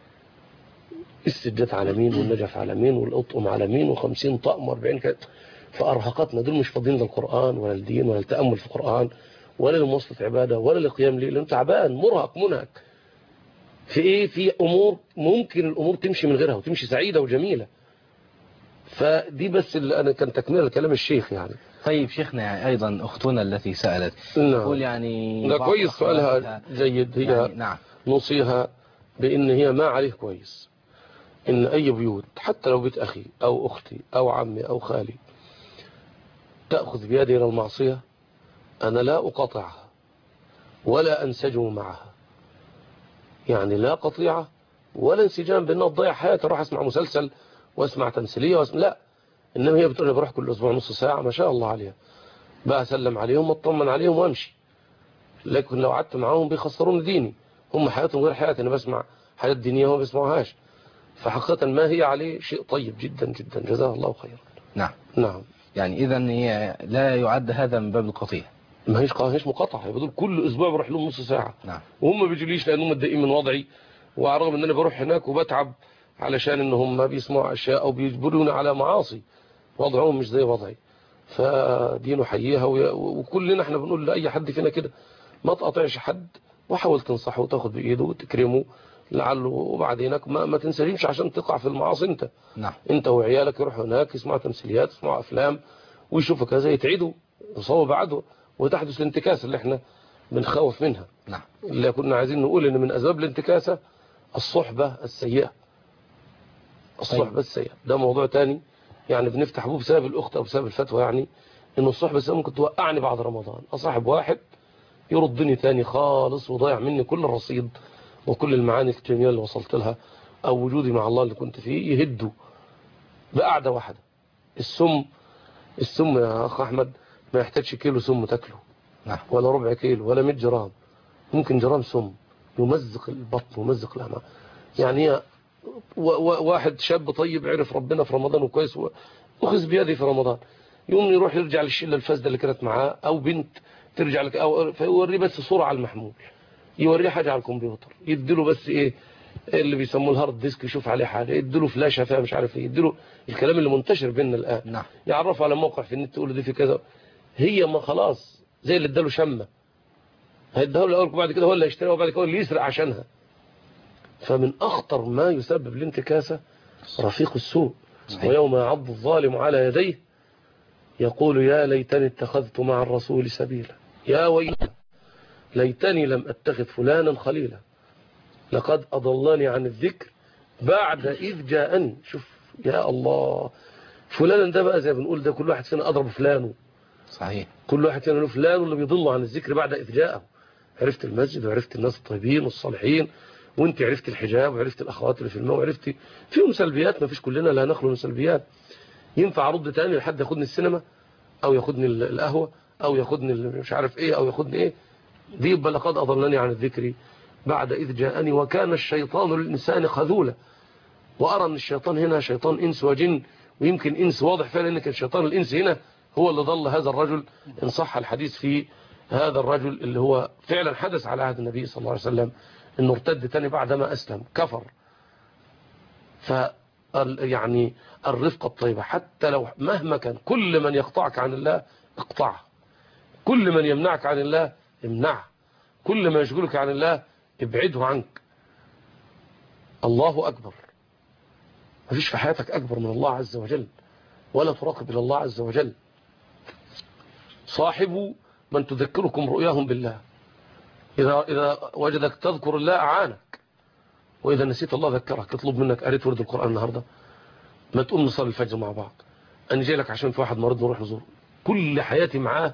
السجاد على مين والنجف على مين والأطقم على مين وخمسين طقم واربعين كده. فأرهقتنا دول مش فاضيين للقرآن ولا الدين ولا التأمل في القرآن ولا لمواصلة عبادة ولا لقيام ليل. لأنه تعبان مرهق منهك في إيه في أمور ممكن الأمور تمشي من غيرها وتمشي سعيدة وجميلة. فدي بس اللي أنا كان تكملة لكلام الشيخ يعني. طيب شيخنا يعني أيضا أختنا التي سألت تقول يعني ده كويس سؤالها جيد. هي يعني نعم. نوصيها بأن هي ما عليه كويس إن أي بيوت حتى لو بيت أخي أو أختي أو عمي أو خالي تأخذ بيدي إلى المعصية أنا لا أقاطعها ولا أنسجم معها. يعني لا قطيعة ولا انسجام بأنها تضيع حياتي أروح أسمع مسلسل وأسمع تمثيلية وأسمع لا. إنما هي بتقول لي بروح كل أسبوع نص ساعة ما شاء الله عليها بقى أسلم عليهم واطمن عليهم وأمشي. لكن لو قعدت معاهم بيخسرون ديني. هم حياتهم غير حياتي. أنا بسمع حياة دينية وما بيسمعوهاش. فحقيقة ما هي عليه شيء طيب جدا جدا جزاه الله خيرا. نعم. نعم. يعني إذا هي لا يعد هذا من باب القطيع. ما هيش هيش مقاطعة. بدول كل أسبوع بروح لهم نص ساعة. نعم. وهم بيجوليش لأنهم متضايقين من وضعي وعلى الرغم ان انا بروح هناك وبتعب علشان انهم ما بيسمعوا اشياء او بيجبروني على معاصي وضعهم مش زي وضعي. فدي نحييها وكلنا احنا بنقول لاي حد فينا كده ما تقاطعش حد وحاول تنصحه وتاخد بايده وتكرمه لعله وبعدينك ما, ما تنسلمش عشان تقع في المعاصي انت. نعم. انت وعيالك يروحوا هناك يسمعوا تمثيليات يسمعوا افلام ويشوفوا كذا يتعدوا يصابوا بعده وتحدث الانتكاسه اللي احنا بنخوف منها. نعم. اللي كنا عايزين نقول ان من اسباب الانتكاسه الصحبة السيئة. الصحبة السيئة ده موضوع تاني يعني بنفتح ابوه بسبب الأخت أو بسبب الفتوى، يعني إنه الصحبة ممكن توقعني بعد رمضان. أصاحب واحد يردني تاني خالص وضيع مني كل الرصيد وكل المعاني الجميلة اللي وصلت لها أو وجودي مع الله اللي كنت فيه يهدوا بقعدة واحدة. السم السم يا أخ أحمد ما يحتاجش كيلو سم تاكله ولا ربع كيلو ولا مية جرام، ممكن جرام سم يمزق البطن ويمزق الأمعاء. يعني واحد شاب طيب عرف ربنا في رمضان وكويس وأخذ بيدي في رمضان، يوم يروح يرجع للشلة الفاسدة اللي كانت معاه أو بنت ترجع لك أو فيوريه بس صورة على المحمول، يوريه حاجة على الكمبيوتر، يديله بس إيه اللي بيسموه الهارد ديسك يشوف عليه حاجة، يديله فلاشة فيها مش عارف ايه، يديله الكلام اللي منتشر بيننا الآن. نعم. يعرفه على موقع في النت تقول له دي في كذا، هي ما خلاص زي اللي اداله شمة هيديها له الأول وبعد كده هو اللي هيشتريها وبعد كده هو اللي يسرق عشانها. فمن أخطر ما يسبب الانتكاسة رفيق السوء. ويوم يعض الظالم على يديه يقول يا ليتني اتخذت مع الرسول سبيلا، يا ويلي ليتني لم اتخذ فلانا خليلا لقد أضلني عن الذكر بعد إذ جاءني. شوف يا الله، فلانا ده بقى زي بنقول ده كل واحد فينا أضرب فلانه. صحيح. كل واحد فينا له فلان اللي بيضله عن الذكر بعد إذ جاءه. عرفت المسجد وعرفت الناس الطيبين والصالحين، وانت عرفت الحجاب وعرفت الأخوات اللي في الماء وعرفتي فيهم سلبيات، ما فيش كلنا لا نخلو من سلبيات. ينفع أرد تاني لحد ياخدني السينما أو ياخدني القهوة أو ياخدني مش عارف إيه أو ياخدني إيه، دي يبقى لقد أضلني عن الذكر بعد إذ جاءني وكان الشيطان للإنسان خذولا. وأرى أن الشيطان هنا شيطان إنس وجن، ويمكن إنس واضح فعلا أن كان شيطان الإنس هنا هو اللي ضل هذا الرجل إن صح الحديث في هذا الرجل اللي هو فعلا حدث على عهد النبي صلى الله عليه وسلم أنه ارتد تاني بعدما أسلم كفر. ف يعني الرفقة الطيبة حتى لو مهما كان، كل من يقطعك عن الله اقطعه، كل من يمنعك عن الله امنعه، كل ما يشغلك عن الله ابعده عنك. الله أكبر، ما فيش في حياتك أكبر من الله عز وجل، ولا تراقب إلى الله عز وجل. صاحبوا من تذكركم رؤياهم بالله، إذا, إذا وجدك تذكر الله أعانك، وإذا نسيت الله ذكرك. اطلب منك قريت ورد القرآن النهاردة، ما تقوم نصلي الفجر مع بعض، أنا جاي لك عشان في واحد مريض نروح نزوره. كل حياتي معاه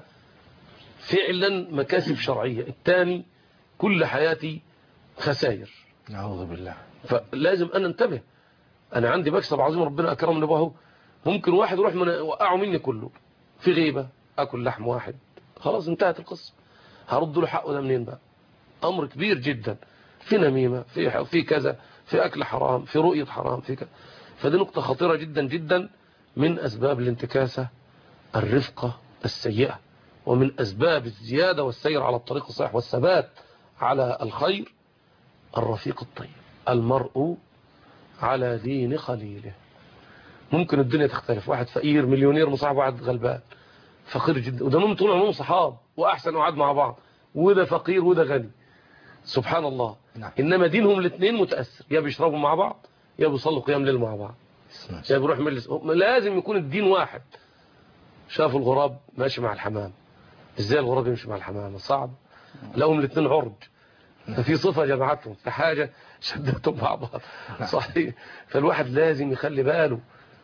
فعلا مكاسب شرعية، الثاني كل حياتي خسائر. نعوذ بالله. فلازم أنا انتبه، أنا عندي مكسب عظيم ربنا أكرمني به. ممكن واحد يروح من وقعه مني كله في غيبة، أكل لحم واحد خلاص انتهت القصة، هرد له حقه ده منين بقى؟ أمر كبير جدا، في نميمة، في في كذا، في أكل حرام، في رؤية حرام، في كذا. فدي نقطة خطيرة جدا جدا من أسباب الانتكاسة الرفقة السيئة، ومن أسباب الزيادة والسير على الطريق الصحيح والثبات على الخير الرفيق الطيب. المرء على دين خليله. ممكن الدنيا تختلف، واحد فقير مليونير مصاحب واحد غلبان فقير جدا، وده طول عمرهم صحاب وأحسن وعاد مع بعض، وده فقير وده غني سبحان الله. نعم. إنما دينهم الاثنين متأثر، يا بيشربوا مع بعض يا بيصلوا قيام ليل مع بعض يا بيروح مجلس. لازم يكون الدين واحد. شافوا الغراب ماشي مع الحمام، ازاي الغراب يمشي مع الحمام؟ صعب، لهم الاثنين عرج، ففي صفة جمعتهم، في حاجة شدتهم مع بعض. صحيح. فالواحد لازم يخلي باله،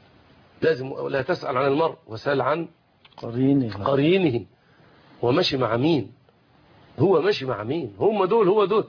لازم لا تسأل عن المرء وسأل عن قرينه قرينه ومشي مع مين، هو ماشي مع مين، هم دول هو دول.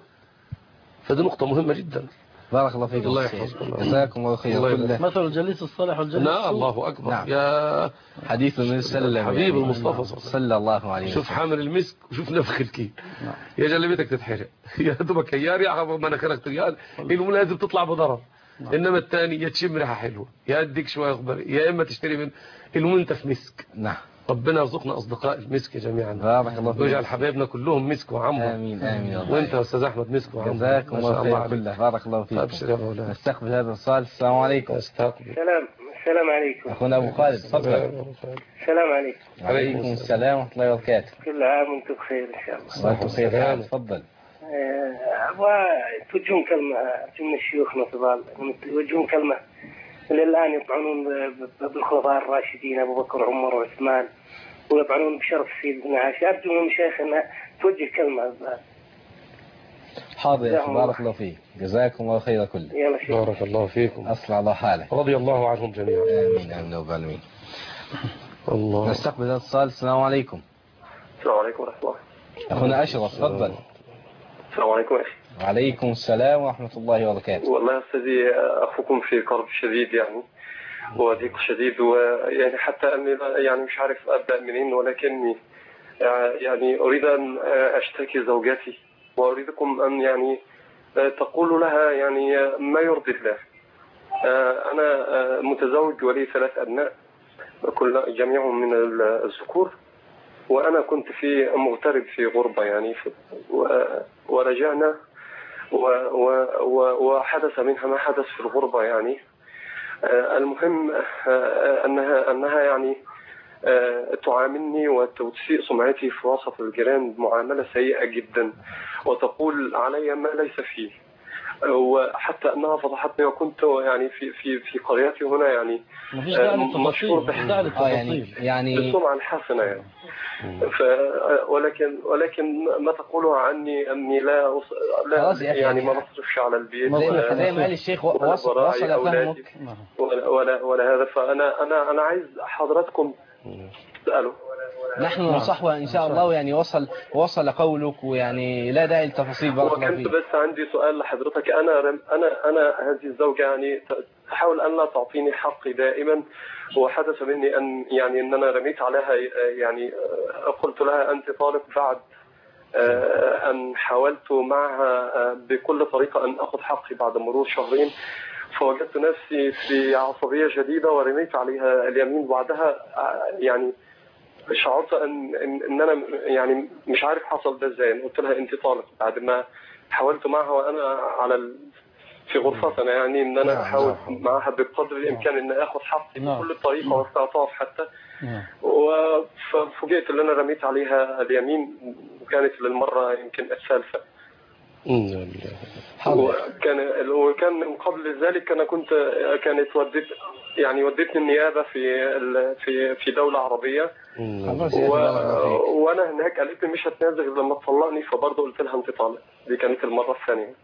فدي نقطة مهمة جدا. بارك الله فيك. الله يحفظكم، جزاكم الله خير. مثل الجليس الصالح والجليس السوء. الله أكبر. نعم. يا حديث النبي صلى الله عليه وسلم، حبيب المصطفى صلى الله عليه وسلم. شوف حامل المسك وشوف نفخ الكيل. نعم. يا جلبيتك تتحرق، يا دوبك هيار يا مناخيرك تغير، المهم لازم تطلع بضرر. نعم. انما الثاني يا تشم ريحه حلوه يا اديك شويه اخبار، يا اما تشتري من المهم انت في مسك. نعم. ربنا يرزقنا اصدقاء المسك جميعا. بارك الله فيك. ويجعل حبايبنا كلهم مسك وعمر. امين امين. وانت يا استاذ احمد مسك وعمر. جزاكم الله خير كله. بارك الله فيك. ابشر يا مولانا. نستقبل هذا السؤال. السلام عليكم. استقبل. السلام السلام عليكم. اخونا ابو خالد تفضل. السلام عليكم. وعليكم السلام ورحمه الله وبركاته. كل عام وانتم بخير ان شاء الله. وانتم بخير. تفضل. ابغى توجهون كلمه من شيوخنا الفضال، توجهون كلمه اللي الان يطعنون بالخلفاء الراشدين ابو بكر وعمر وعثمان، ويطعنون بشرف سيدنا عائشة. أرجو من مشايخنا توجه كلمة. حاضر يا أخي، بارك الله فيك، جزاكم الله خير كله. بارك الله فيكم، أصلح الله حالك، رضي الله عنهم جميعا. آمين آمين رب العالمين. الله. نستقبل هذا الاتصال. السلام عليكم. السلام عليكم ورحمة الله. أخونا أشرف، تفضل. السلام عليكم يا أخي. وعليكم السلام ورحمة الله وبركاته. والله يا أستاذي أخوكم في كرب شديد يعني وضيق شديد، ويعني حتى أني يعني مش عارف أبدأ منين، ولكني يعني أريد أن أشتكي زوجتي، وأريدكم أن يعني تقولوا لها يعني ما يرضي الله. أنا متزوج ولي ثلاث أبناء كل جميعهم من الذكور، وأنا كنت في مغترب في غربة يعني، ورجعنا وحدث منها ما حدث في الغربة يعني. المهم أنها أنها يعني تعاملني وتسيء سمعتي في وسط الجيران معاملة سيئة جدا، وتقول علي ما ليس فيه، وحتى أنها فضحتني. وكنت يعني في في في قريتي هنا يعني مشهور بالتفاصيل يعني بالسمعة الحسنة يعني. ف ولكن ولكن ما تقوله عني أني لا لا يعني ما نصرفش على البيت، زي ما قال الشيخ وصل وصل فهمك ولا ولا ولا هذا. فأنا أنا أنا عايز حضراتكم تسألوا. نحن ننصحها إن شاء الله، يعني وصل وصل قولك، ويعني لا داعي للتفاصيل. بارك الله فيك. بس عندي سؤال لحضرتك. أنا أنا أنا هذه الزوجة يعني تحاول أن لا تعطيني حقي دائما، وحدث مني أن يعني أن أنا رميت عليها يعني قلت لها أنت طالق بعد أن حاولت معها بكل طريقة أن أخذ حقي بعد مرور شهرين، فوجدت نفسي في عصبية شديدة ورميت عليها اليمين. بعدها يعني شعرت ان ان انا يعني مش عارف حصل ده ازاي. قلت لها انت طالق بعد ما حاولت معها وانا على ال... في غرفتنا يعني ان انا احاول معها بقدر الامكان ان اخذ حقي بكل طريقه واستعطاف حتى. وفوجئت ان انا رميت عليها اليمين، وكانت للمره يمكن الثالثه. وكان وكان من قبل ذلك انا كنت كانت وديت يعني وديتني النيابه في في في دوله عربيه، و... وانا هناك قالت لي مش هتنازل غير لما تطلقني، فبرضه قلت لها انت طالق. دي كانت المره الثانيه.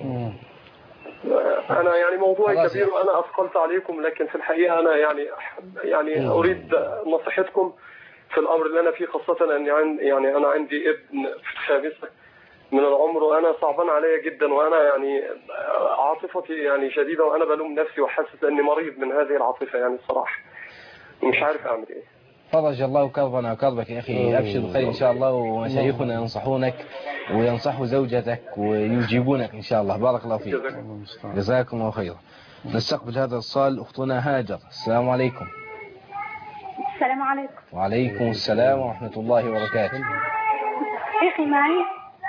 انا يعني موضوعي كبير وانا اثقلت عليكم، لكن في الحقيقه انا يعني يعني اريد نصيحتكم في الامر اللي انا فيه، خاصه ان يعني انا عندي ابن في الخامسه من العمر، وانا صعبان عليا جدا، وانا يعني عاطفتي يعني شديده، وانا بلوم نفسي وحاسس اني مريض من هذه العاطفه يعني الصراحه، مش عارف اعمل ايه. فرج الله كربنا وكربك يا اخي، ابشر بخير ان شاء الله، ومشايخنا ينصحونك وينصحوا زوجتك ويجيبونك ان شاء الله. بارك الله فيك، جزاكم الله خيرا. نستقبل هذا الاتصال. اختنا هاجر، السلام عليكم. السلام عليكم. وعليكم السلام ورحمه الله وبركاته. اخي معي.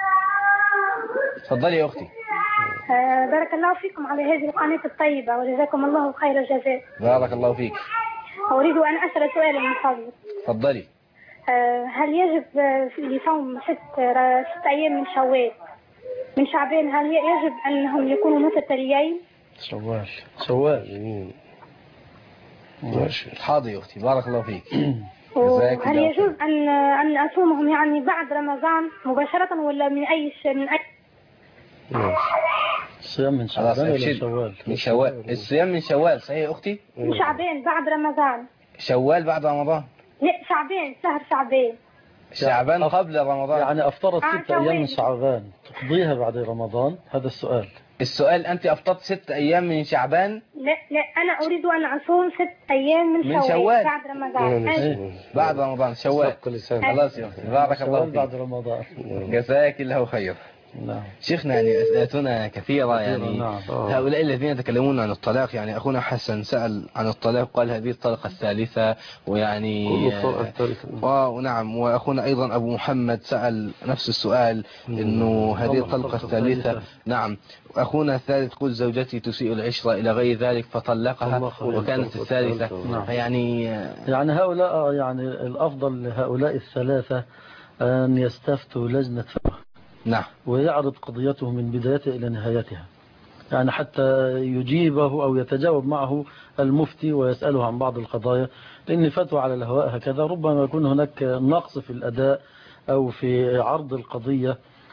تفضلي يا اختي. آه بارك الله فيكم على هذه القناه الطيبه، وجزاكم الله خير الجزاء. بارك الله فيك. اريد ان اسال سؤالا من فضلك. تفضلي. آه هل يجب لصوم ست ست ايام من شوال من شعبان، هل يجب انهم يكونوا متتاليين؟ شوال شوال ماشي. حاضر يا اختي، بارك الله فيك. هل يجوز ان ان اصومهم يعني بعد رمضان مباشره، ولا من اي من اي الصيام من شعبان ولا شوال؟ من شوال. الصيام من شوال، صحيح يا اختي؟ من شعبان بعد رمضان. شوال بعد رمضان؟ لا شعبان، شهر شعبان. شعبان قبل رمضان. يعني افطرت ست ايام من شعبان تقضيها بعد رمضان؟ هذا السؤال. السؤال انت افطرت ست ايام من شعبان؟ لا لا انا اريد ان اصوم ست ايام من, من شوال, شوال بعد رمضان. إيه؟ بعد رمضان شوال. خلاص يا اختي، بارك الله فيك. بعد رمضان. جزاك الله خير. نعم. شيخنا يعني أسئلتنا كثيرة يعني. نعم. هؤلاء الذين يتكلمون عن الطلاق، يعني أخونا حسن سأل عن الطلاق قال هذه الطلقة الثالثة، ويعني آه ونعم. وأخونا أيضا أبو محمد سأل نفس السؤال، إنه هذه الطلقة الثالثة. نعم. أخونا الثالث قل زوجتي تسيء العشرة إلى غير ذلك فطلقها وكانت الثالثة. نعم. يعني يعني هؤلاء يعني الأفضل لهؤلاء الثلاثة أن يستفتوا لجنة فقه. نعم. ويعرض قضيته من بدايتها إلى نهايتها، يعني حتى يجيبه أو يتجاوب معه المفتي ويسأله عن بعض القضايا، لأن فتوى على الهواء هكذا ربما يكون هناك نقص في الأداء أو في عرض القضية،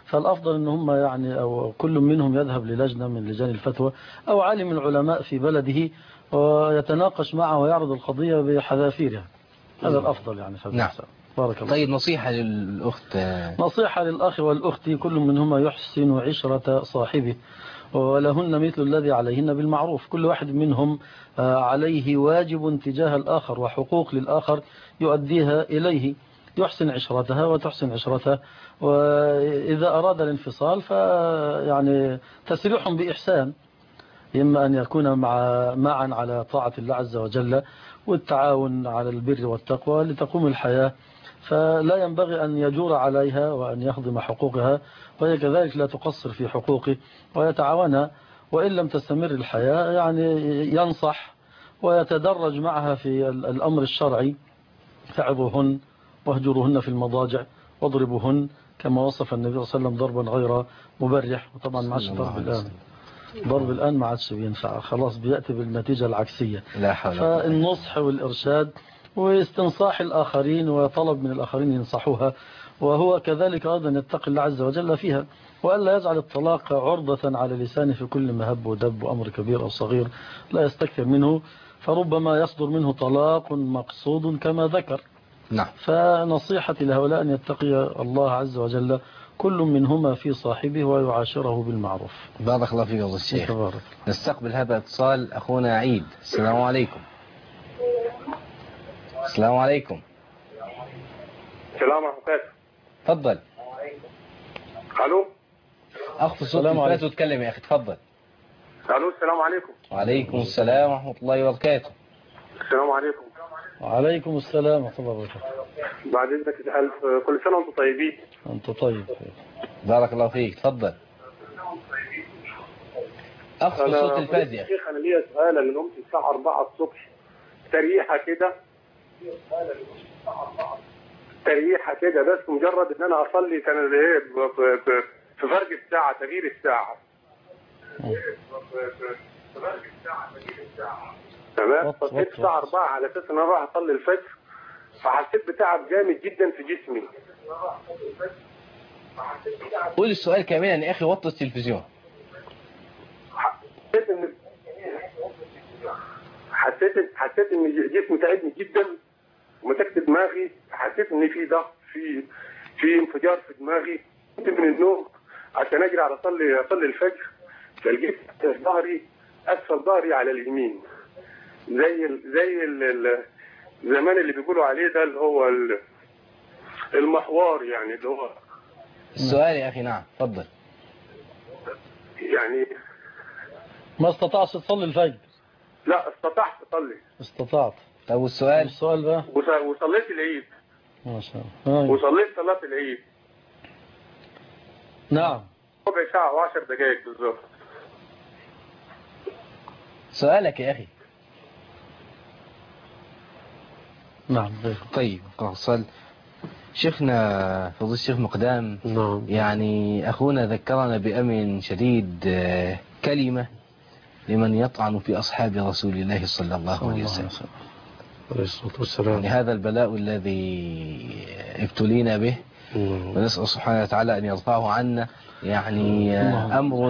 فالأفضل أن هم يعني أو كل منهم يذهب للجنة من لجان الفتوى أو عالم العلماء في بلده ويتناقش معه ويعرض القضية بحذافيرها. هذا الأفضل يعني. نعم. بارك الله. طيب نصيحة للأخت. نصيحة للأخ والأخت كل منهما يحسن عشرة صاحبه ولهن مثل الذي عليهن بالمعروف. كل واحد منهم عليه واجب تجاه الآخر وحقوق للآخر يؤديها إليه، يحسن عشرتها وتحسن عشرتها. وإذا أراد الانفصال فيعني تسريح بإحسان، إما أن يكون مع معا على طاعة الله عز وجل والتعاون على البر والتقوى لتقوم الحياة، فلا ينبغي أن يجور عليها وأن يخدم حقوقها وهي كذلك لا تقصر في حقوقه ويتعاونها. وإن لم تستمر الحياة يعني ينصح ويتدرج معها في الأمر الشرعي، فعظوهن واهجروهن في المضاجع واضربوهن كما وصف النبي صلى الله عليه وسلم ضربا غير مبرح. وطبعا ما عادش ضرب الآن، ضرب الآن ما عادش بينفع، خلاص بيأتي بالنتيجة العكسية. لا حول. فالنصح والإرشاد واستنصاح الآخرين وطلب من الآخرين ينصحوها، وهو كذلك أيضا يتقي الله عز وجل فيها، وألا يجعل الطلاق عرضة على لسانه في كل ما هب ودب وأمر كبير أو صغير لا يستكثر منه، فربما يصدر منه طلاق مقصود كما ذكر. نعم. فنصيحتي لهؤلاء أن يتقي الله عز وجل كل منهما في صاحبه ويعاشره بالمعروف. بارك الله فيك يا الشيخ. تبارك. نستقبل هذا اتصال أخونا عيد. السلام عليكم. السلام عليكم. السلام عليكم. تفضل. الو. اخفض صوت التلفاز واتكلم يا اخي. تفضل. الو. السلام عليكم. وعليكم السلام ورحمة الله وبركاته. السلام عليكم. وعليكم السلام ورحمة الله وبركاته. بعد اذنك كل سنة وانتم طيبين. انت طيب. بارك الله فيك. تفضل. اخفض صوت التلفاز يا اخي. شيخ انا ليا سؤال. انا نمت الساعة أربعة الصبح تريحة كده تريحة كده بس مجرد ان انا اصلي كان ايه في فرق الساعة تغيير الساعة تمام. صليت الساعة أربعة على اساس ان انا راح اصلي الفجر، فحسيت بتعب جامد جدا في جسمي. قول السؤال كاملا يا اخي. وطي التلفزيون. حسيت ان حسيت حسيت ان جسمي تعبني جدا ومسكت دماغي، حسيت ان في ضغط في في انفجار في دماغي. كنت من النوم عشان اجري على اصلي اصلي الفجر، فلقيت ظهري اسفل ظهري على اليمين زي ال زي ال زمان اللي بيقولوا عليه ده اللي هو المحور يعني اللي هو السؤال يا اخي. نعم تفضل. يعني ما استطعتش تصلي الفجر؟ لا استطعت اصلي. استطعت. طب والسؤال؟ السؤال بقى وصليت العيد. ما شاء الله. وصليت صلاة العيد. نعم. ربع ساعة وعشر دقائق بالظبط. سؤالك يا اخي. نعم. طيب صل شيخنا فضيلة الشيخ مقدام. نعم. يعني أخونا ذكرنا بأمر شديد، كلمة لمن يطعن في أصحاب رسول الله صلى الله عليه وسلم عليه الصلاة والسلام. يعني هذا البلاء الذي ابتلينا به ونسأل سبحانه وتعالى أن يرفعه عنا. يعني أمر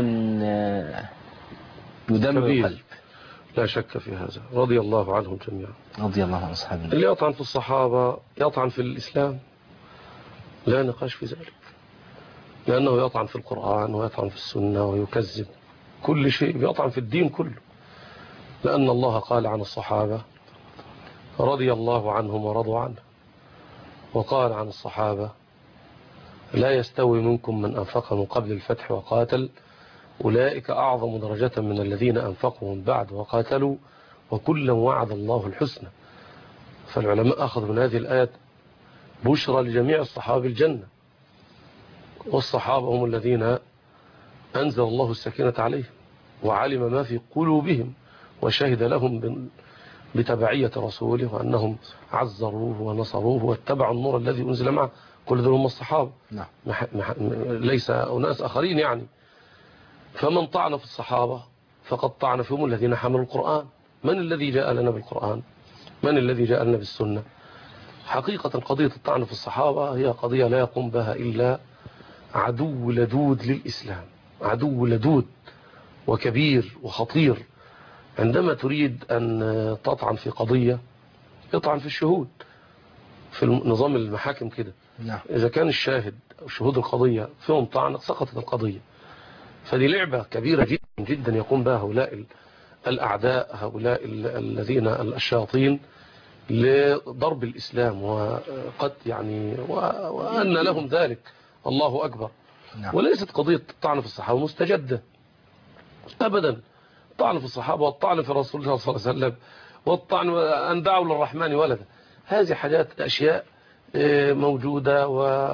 يدمر القلب. لا شك في هذا. رضي الله عنهم جميعا. رضي الله عن أصحابنا. اللي يطعن في الصحابة يطعن في الإسلام، لا نقاش في ذلك، لأنه يطعن في القرآن ويطعن في السنة ويكذب كل شيء، يطعن في الدين كله، لأن الله قال عن الصحابة رضي الله عنهم ورضوا عنه، وقال عن الصحابة لا يستوي منكم من أنفق من قبل الفتح وقاتل أولئك أعظم درجة من الذين أنفقوا من بعد وقاتلوا وكلا وعد الله الحسنى. فالعلماء أخذوا من هذه الآيات بشرى لجميع الصحابة الجنة، والصحابة هم الذين أنزل الله السكينة عليهم وعلم ما في قلوبهم وشهد لهم بتبعية رسوله وأنهم عزروه ونصروه واتبعوا النور الذي أنزل معه. كل ذلك هم الصحابة. نعم. ليس أناس آخرين يعني. فمن طعن في الصحابة فقد طعن فيهم الذين حملوا القرآن. من الذي جاء لنا بالقرآن؟ من الذي جاء لنا بالسنة؟ حقيقة قضية الطعن في الصحابة هي قضية لا يقوم بها إلا عدو لدود للإسلام، عدو لدود وكبير وخطير. عندما تريد أن تطعن في قضية يطعن في الشهود، في نظام المحاكم كده. نعم. إذا كان الشاهد أو شهود القضية فيهم طعن سقطت القضية. فدي لعبة كبيرة جدا جدا يقوم بها هؤلاء الأعداء، هؤلاء الذين الشياطين، لضرب الإسلام وقد يعني وأن لهم ذلك. الله أكبر. نعم. وليست قضية الطعن في الصحابة مستجدة أبدا. الطعن في الصحابة والطعن في رسول الله صلى الله عليه وسلم والطعن أن دعوا للرحمن ولدا، هذه حاجات أشياء موجودة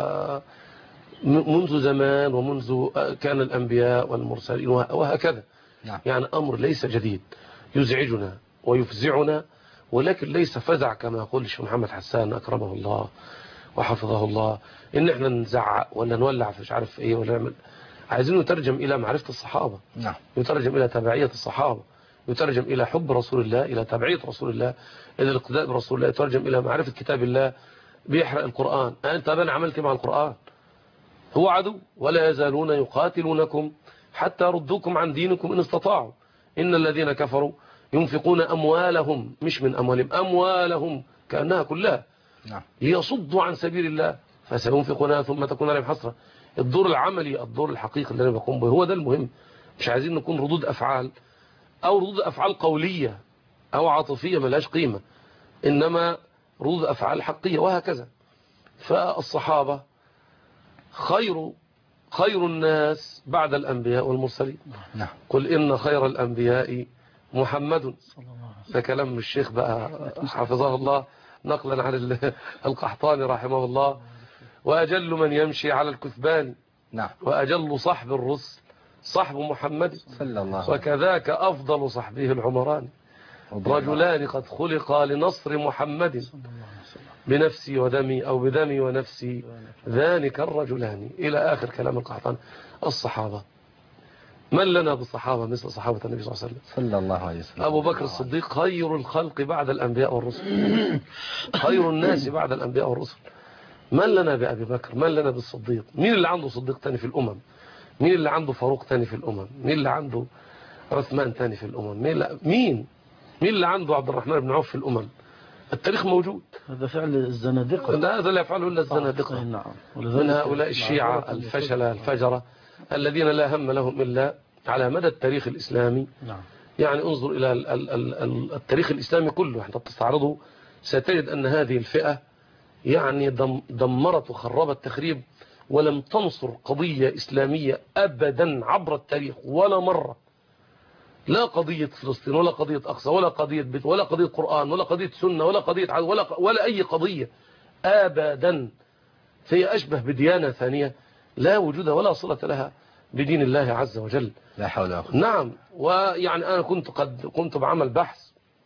ومنذ زمان، ومنذ كان الأنبياء والمرسلين وهكذا. نعم. يعني أمر ليس جديد يزعجنا ويفزعنا، ولكن ليس فزع كما يقول الشيخ محمد حسان أكرمه الله وحفظه الله، إن احنا نزعق ولا نولع في مش عارف إيه ولا نعمل. عايزين نترجم إلى معرفة الصحابة. نعم. يترجم إلى تبعية الصحابة، يترجم إلى حب رسول الله، إلى تبعية رسول الله، إلى الاقتداء برسول الله، يترجم إلى معرفة كتاب الله. بيحرق القرآن، أنت أنا عملت مع القرآن؟ هو عدو، ولا يزالون يقاتلونكم حتى يردوكم عن دينكم إن استطاعوا. إن الذين كفروا ينفقون أموالهم، مش من أموالهم، أموالهم كأنها كلها، نعم، ليصدوا عن سبيل الله فسينفقونها ثم تكون عليهم حسرة. الدور العملي، الدور الحقيقي اللي أنا بقوم به هو ده المهم. مش عايزين نكون ردود أفعال أو ردود أفعال قولية أو عاطفية ملهاش قيمة، إنما ردود أفعال حقية وهكذا. فالصحابة خير خير الناس بعد الأنبياء والمرسلين. نعم. قل إن خير الأنبياء محمد. ده كلام الشيخ بقى حفظه الله نقلا عن القحطاني رحمه الله. وأجل من يمشي على الكثبان، نعم، وأجل صحب الرسل صحب محمد صلى الله عليه وسلم، وكذاك أفضل صحبه العمران، رجلان قد خلقا لنصر محمد، بنفسي ودمي أو بدمي ونفسي ذلك الرجلان، إلى آخر كلام القحطاني. الصحابة، من لنا بالصحابة مثل صحابة النبي صلى الله عليه وسلم صلى الله عليه وسلم. أبو بكر الصديق خير الخلق بعد الأنبياء والرسل، خير الناس بعد الأنبياء والرسل. من لنا بأبي بكر؟ من لنا بالصديق؟ مين اللي عنده صديق تاني في الأمم؟ مين اللي عنده فاروق تاني في الأمم؟ مين اللي عنده عثمان تاني في الأمم؟ مين اللي... مين مين اللي عنده عبد الرحمن بن عوف في الأمم؟ التاريخ موجود. هذا فعل الزنادقة، لا هذا لا يفعله إلا الزنادقة. نعم. من هؤلاء الشيعة الفشلة الفجرة الذين لا هم لهم إلا على مدى التاريخ الإسلامي. نعم. يعني انظر إلى ال ال ال التاريخ الإسلامي كله، حتى تستعرضه ستجد أن هذه الفئة يعني دمرت وخربت تخريب، ولم تنصر قضية إسلامية أبدا عبر التاريخ ولا مرة. لا قضية فلسطين ولا قضية أقصى ولا قضية بيت ولا قضية قرآن ولا قضية سنة ولا قضية عدو ولا, ولا أي قضية أبدا. هي أشبه بديانة ثانية لا وجود ولا صلة لها بدين الله عز وجل. لا حول ولا قوة. نعم. ويعني أنا كنت قد كنت بعمل بحث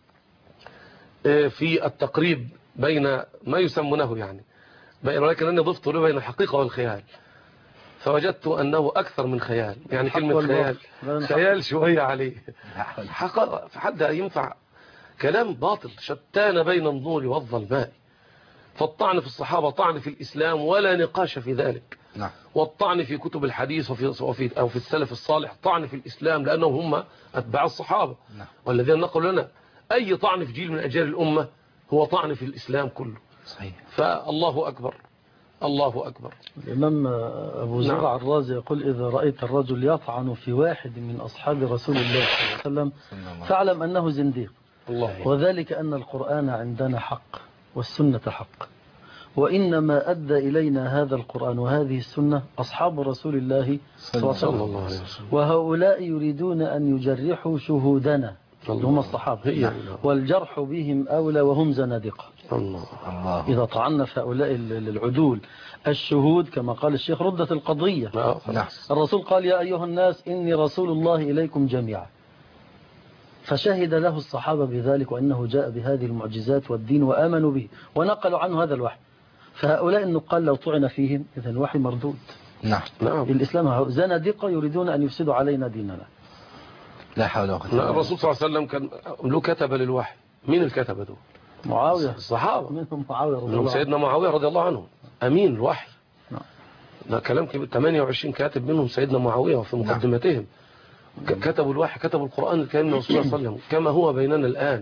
في التقريب بين ما يسمونه يعني بين، ولكن أني ضفت له بين الحقيقة والخيال، فوجدت أنه أكثر من خيال. يعني كلمة خيال خيال شوية عليه حقيقة. فحد ينفع كلام باطل شتان بين النور والظلماء. فالطعن في الصحابة طعن في الإسلام ولا نقاش في ذلك. نعم. والطعن في كتب الحديث وفي, وفي أو في السلف الصالح طعن في الإسلام لأنهم هم أتباع الصحابة. نعم. والذين نقلوا لنا أي طعن في جيل من أجيال الأمة هو طعن في الإسلام كله. صحيح. فالله أكبر الله أكبر. الإمام أبو زرع نعم. الرازي يقول إذا رأيت الرجل يطعن في واحد من أصحاب رسول الله صلى الله عليه وسلم فاعلم أنه زنديق. الله. وذلك أن القرآن عندنا حق والسنة حق، وإنما أدى إلينا هذا القرآن وهذه السنة أصحاب رسول الله صلى الله عليه وسلم، وهؤلاء يريدون أن يجرحوا شهودنا هم الصحابة، والجرح بهم أولى وهم زنادقة. الله. إذا طعنا في هؤلاء العدول الشهود كما قال الشيخ ردت القضية. نعم. الرسول قال يا أيها الناس إني رسول الله إليكم جميعا، فشهد له الصحابة بذلك وأنه جاء بهذه المعجزات والدين وآمنوا به ونقلوا عنه هذا الوحي. فهؤلاء النقال لو طعن فيهم إذا الوحي مردود. نعم. نعم. الإسلام زنادقة يريدون أن يفسدوا علينا ديننا. لا حول ولا قوة. الرسول صلى الله عليه وسلم كان له كتب للوحي. مين الكتبة دول؟ معاوية. الصحابة. منهم معاوية رضي الله عنه. سيدنا معاوية رضي الله عنه أمين الوحي. نعم. ده كلام كبير. ثمانية وعشرين كاتب منهم سيدنا معاوية في مقدمتهم كتبوا الوحي، كتبوا القرآن الكريم من رسول الله صلى الله عليه وسلم كما هو بيننا الآن،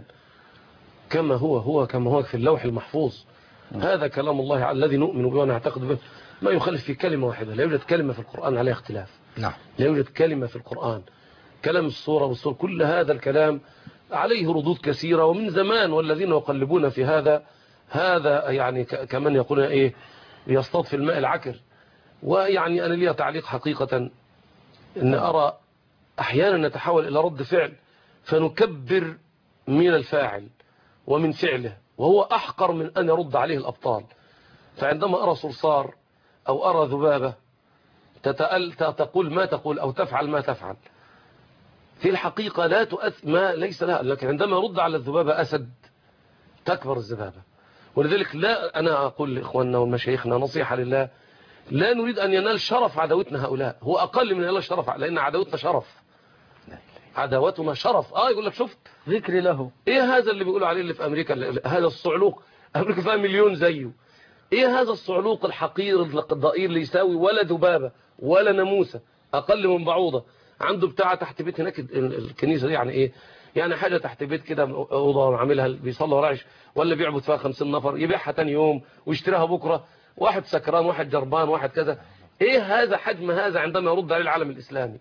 كما هو هو كما هو في اللوح المحفوظ. هذا كلام الله الذي نؤمن به ونعتقد به، ما يخالف في كلمة واحدة. لا يوجد كلمة في القرآن عليها اختلاف. نعم. لا يوجد كلمة في القرآن، كلام الصورة والصورة كل هذا الكلام عليه ردود كثيرة ومن زمان، والذين يقلبون في هذا هذا يعني كمان يقول ايه يصطاد في الماء العكر. ويعني أنا لي تعليق حقيقة أن أرى أحيانا نتحول إلى رد فعل فنكبر من الفاعل ومن فعله، وهو أحقر من أن يرد عليه الأبطال. فعندما أرى صرصار أو أرى ذبابة تتأل تقول ما تقول أو تفعل ما تفعل، في الحقيقة لا تؤثر ما ليس لها، لكن عندما يرد على الذبابة أسد تكبر الذبابة. ولذلك لا أنا أقول لإخواننا ومشايخنا نصيحة لله، لا نريد أن ينال شرف عداوتنا هؤلاء، هو أقل من ينال شرف، لأن عداوتنا شرف، عداوتنا شرف. آه يقول لك شفت ذكري له إيه هذا اللي بيقولوا عليه اللي في أمريكا، هذا الصعلوق، أمريكا فيها مليون زيه، إيه هذا الصعلوق الحقير الضئيل اللي يساوي ولا ذبابة ولا ناموسة، أقل من بعوضة، عنده بتاعة تحت بيت هناك الكنيسة دي، يعني إيه يعني حاجة تحت بيت كده أوضة عاملها بيصلي ورعش ولا بيعبد فيها خمسين نفر، يبيعها تاني يوم ويشتريها بكرة، واحد سكران واحد جربان واحد كذا. ايه هذا حجم هذا عندما يرد عليه العالم الإسلامي؟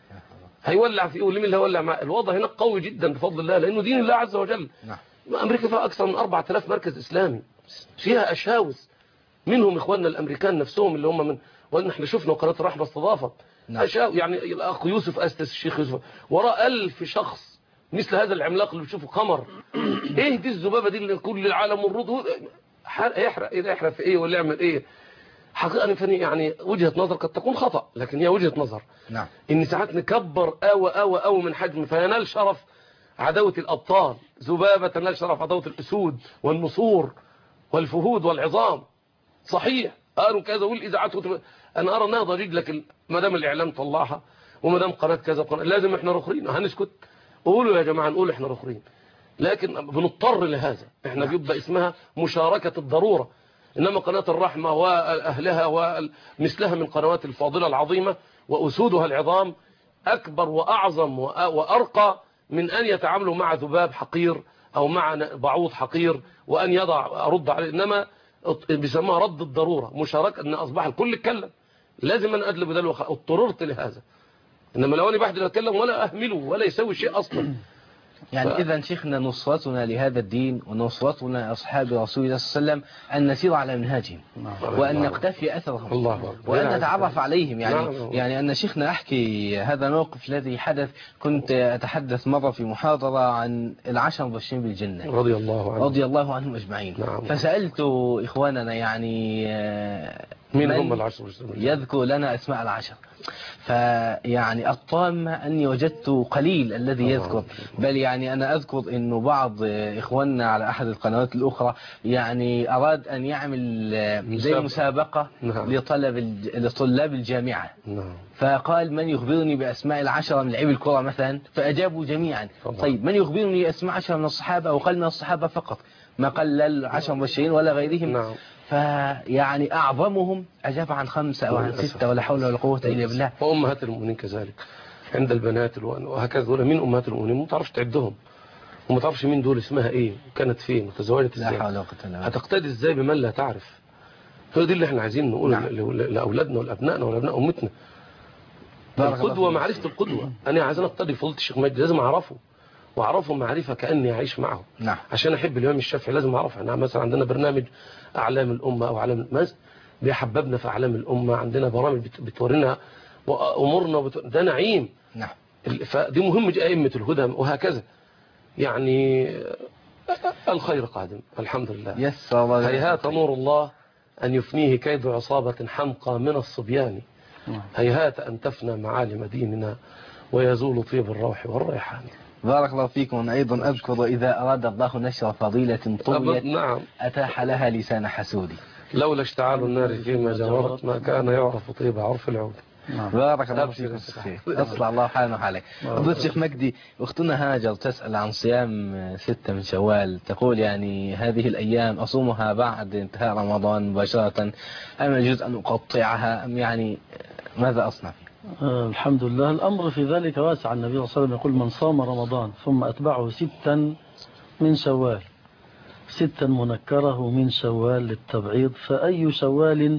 هيولع في ايه ولمين اللي هيولع معاه؟ الوضع هناك قوي جدا بفضل الله، لأنه دين الله عز وجل. نعم. أمريكا فيها أكثر من أربعة آلاف مركز إسلامي، فيها أشاوس منهم إخواننا الأمريكان نفسهم اللي هم من، ونحن شفنا قناة الرحمة استضافت. نعم. أشاو يعني الأخ يوسف أستس الشيخ يوسف وراء ألف شخص مثل هذا العملاق اللي بتشوفه قمر. ايه دي الذبابة دي اللي كل العالم والرد يحرق ايه، يحرق في ايه ولا يعمل ايه؟ حقيقة يعني وجهة نظر قد تكون خطأ، لكن هي وجهة نظر. نعم. ان ساعات نكبر قوي قوي قوي من حجم فينال شرف عداوة الأبطال، ذبابة تنال شرف عداوة الأسود والنسور والفهود والعظام. صحيح قالوا كذا والإذاعات، أنا أرى أنها ضجيج، لكن ما دام الإعلام طلعها وما دام قناة كذا قناة لازم إحنا رخرين هنسكت. قولوا يا جماعة نقول إحنا رخرين، لكن بنضطر لهذا. إحنا بيبقى اسمها مشاركة الضرورة. إنما قناة الرحمة وأهلها ومثلها من قنوات الفاضلة العظيمة وأسودها العظام أكبر وأعظم وأرقى من أن يتعاملوا مع ذباب حقير أو مع بعوض حقير وأن يضع أرد عليه. إنما بيسموها رد الضرورة، مشاركة، أن أصبح الكل يتكلم لازم أنا أدلب ده، اضطررت لهذا. إنما لو أنا بحدي أتكلم ولا أهمله ولا يسوي شيء أصلا. يعني ف... إذا شيخنا نصرتنا لهذا الدين ونصرتنا أصحاب رسول الله صلى الله عليه وسلم أن نسير على منهاجهم وأن نقتفي أثرهم الله وأن نتعرف عليهم. يعني نعم. يعني أن شيخنا أحكي هذا الموقف الذي حدث. كنت أتحدث مرة في محاضرة عن العشر المبشرين بالجنة رضي الله عنهم رضي الله عنهم أجمعين. نعم. فسألت إخواننا يعني مين هم العشر المبشرين يذكر لنا أسماء العشر، فيعني الطامة أني وجدت قليل الذي يذكر، بل يعني أنا أذكر أنه بعض إخواننا على أحد القنوات الأخرى يعني أراد أن يعمل زي مسابقة لطلب لطلاب الجامعة. فقال من يخبرني بأسماء العشرة من لعيب الكرة مثلا، فأجابوا جميعا. طيب من يخبرني بأسماء عشرة من الصحابة، وقال من الصحابة فقط، ما قال لا العشر مبشرين ولا غيرهم. نعم. فيعني أعظمهم أجاب عن خمسة أو عن ستة ولا حول ولا قوة إلا بالله. وأمهات المؤمنين كذلك عند البنات وهكذا. دول مين أمهات المؤمنين؟ ما تعرفش تعدهم وما تعرفش مين دول، اسمها إيه، كانت فين، وتزوجت إزاي، هتقتدي إزاي بمن لا تعرف. هو دي اللي احنا عايزين نقوله. نعم. لأولادنا ولأبنائنا ولأبناء أمتنا. القدوة، معرفة القدوة. أنا عايز أقتدي فضيلة الشيخ مجدي، لازم أعرفه وأعرفه معرفة كأني أعيش معه. نعم. عشان أحب الإمام الشافعي لازم أعرفه. أنا مثلا عندنا برنامج أعلام الأمة أو أعلام المسجد بيحببنا في أعلام الأمة، عندنا برامج بتورينا وأمورنا بتو... ده نعيم. نعم. فدي مهمة أئمة الهدى وهكذا. يعني الخير قادم الحمد لله. يسر هيهات نور الله أن يفنيه كيد عصابة حمقى من الصبيان. هيهات أن تفنى معالم ديننا ويزول طيب الروح والريحان. بارك الله فيكم. أنا أيضا أذكر إذا أراد الله نشر فضيلة طويت نعم. أتاح لها لسان حسودي. لولا اشتعال النار فيما جورت ما كان يعرف طيب عرف العود. نعم. بارك الله فيك الشيخ، أصلح الله حالنا وحالك. فضيلة الشيخ مجدي، أختنا هاجر تسأل عن صيام ستة من شوال، تقول يعني هذه الأيام أصومها بعد انتهاء رمضان مباشرة أم يجوز أن أقطعها أم يعني ماذا أصنع؟ آه الحمد لله، الأمر في ذلك واسع. النبي صلى الله عليه وسلم يقول من صام رمضان ثم أتبعه ستا من شوال، ستا منكره من شوال للتبعيض، فأي شوال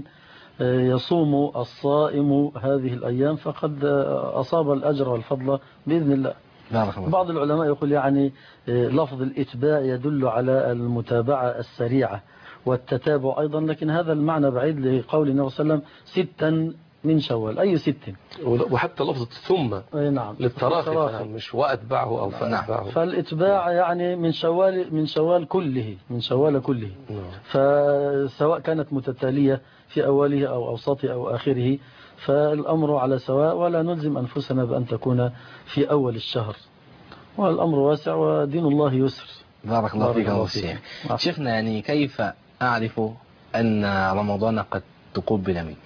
يصوم الصائم هذه الأيام فقد أصاب الأجر والفضل بإذن الله. بعض العلماء يقول يعني لفظ الإتباع يدل على المتابعة السريعة والتتابع أيضا، لكن هذا المعنى بعيد لقول النبي صلى الله عليه وسلم ستا من شوال، أي ست. وحتى لفظة ثم نعم للتراخي، مش وأتبعه أو فأتبعه. فالإتباع يعني من شوال من شوال كله من شوال كله نعم. فسواء كانت متتالية في أوله أو أوسطه أو آخره فالأمر على سواء، ولا نلزم أنفسنا بأن تكون في أول الشهر، والأمر واسع ودين الله يسر. بارك الله فيك يا شيخ. شيخنا، يعني كيف أعرف أن رمضان قد تقبل مني؟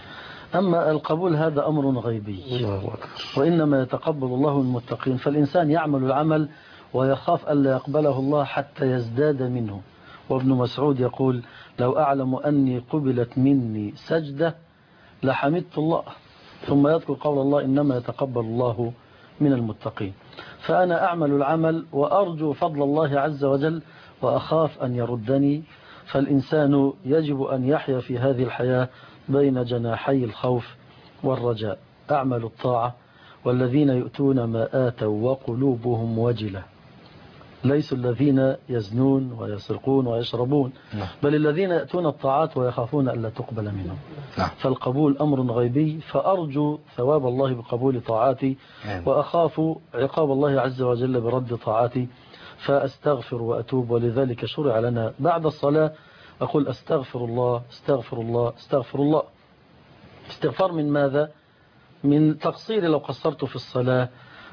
أما القبول هذا أمر غيبي، وإنما يتقبل الله المتقين، فالإنسان يعمل العمل ويخاف ألا يقبله الله حتى يزداد منه. وابن مسعود يقول لو أعلم أني قبلت مني سجدة لحمدت الله، ثم يذكر قول الله إنما يتقبل الله من المتقين. فأنا أعمل العمل وأرجو فضل الله عز وجل وأخاف أن يردني، فالإنسان يجب أن يحيا في هذه الحياة بين جناحي الخوف والرجاء. أعمل الطاعة والذين يؤتون ما آتوا وقلوبهم وجلة، ليسوا الذين يزنون ويسرقون ويشربون، بل الذين يأتون الطاعات ويخافون ألا تقبل منهم. فالقبول أمر غيبي، فأرجو ثواب الله بقبول طاعاتي وأخاف عقاب الله عز وجل برد طاعاتي، فأستغفر وأتوب. ولذلك شرع لنا بعد الصلاة أقول أستغفر الله استغفر الله استغفر الله. استغفار من ماذا؟ من تقصيري لو قصرت في الصلاة،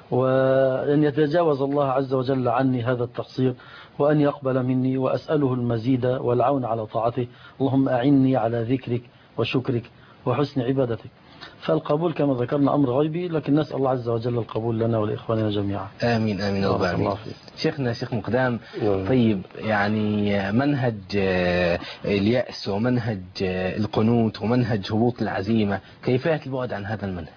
وأن يتجاوز الله عز وجل عني هذا التقصير، وأن يقبل مني، وأسأله المزيد والعون على طاعته. اللهم أعني على ذكرك وشكرك وحسن عبادتك. فالقبول كما ذكرنا أمر غيبي، لكن نسأل الله عز وجل القبول لنا ولإخواننا جميعا. آمين آمين رب العالمين. شيخنا شيخ مقدام، طيب يعني منهج اليأس ومنهج القنوت ومنهج هبوط العزيمة، كيفية البعد عن هذا المنهج؟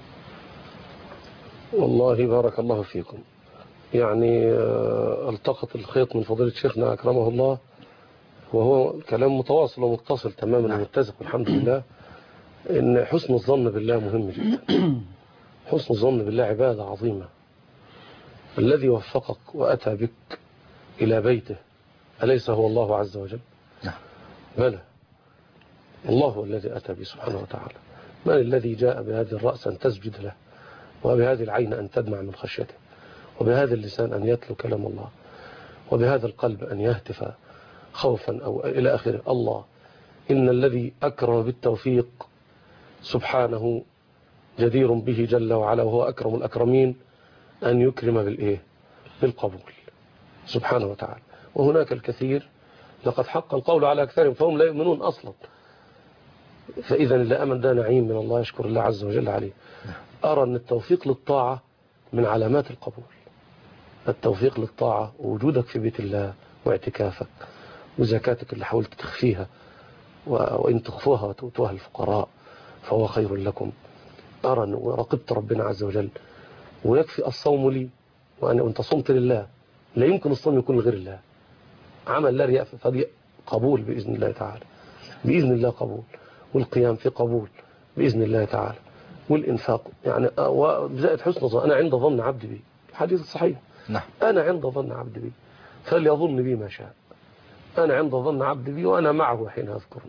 والله بارك الله فيكم. يعني التقط الخيط من فضيلة شيخنا أكرمه الله، وهو كلام متواصل ومتصل تماما ومتزق الحمد لله. إن حسن الظن بالله مهم جدا. حسن الظن بالله عبادة عظيمة. الذي وفقك وأتى بك إلى بيته أليس هو الله عز وجل؟ نعم. بلى، الله هو الذي أتى به سبحانه وتعالى. من الذي جاء بهذه الرأس أن تسجد له، وبهذه العين أن تدمع من خشيته، وبهذا اللسان أن يتلو كلام الله، وبهذا القلب أن يهتف خوفا أو إلى آخره؟ الله. إن الذي أكرم بالتوفيق سبحانه جدير به جل وعلا، وهو أكرم الأكرمين، أن يكرم بالإيه؟ بالقبول سبحانه وتعالى. وهناك الكثير لقد حق القول على أكثرهم فهم لا يؤمنون أصلا. فإذا اللي أمن ده نعيم من الله، يشكر الله عز وجل عليه. أرى أن التوفيق للطاعة من علامات القبول. التوفيق للطاعة ووجودك في بيت الله واعتكافك وزكاتك اللي حاولت تخفيها، وإن تخفوها وتؤتوها الفقراء فهو خير لكم. أرى أن راقبت ربنا عز وجل، ويكفي الصوم لي، وأن أنت صمت لله، لا يمكن الصوم يكون لغير الله، عمل لا رياء، فدي قبول بإذن الله تعالى، بإذن الله قبول. والقيام في قبول بإذن الله تعالى، والإنفاق يعني وزائد حسن ظن. أنا عند ظن عبدي بي، الحديث الصحيح. نعم. أنا عند ظن عبدي بي فليظن بي ما شاء. أنا عند ظن عبدي بي وأنا معه حين أذكرني.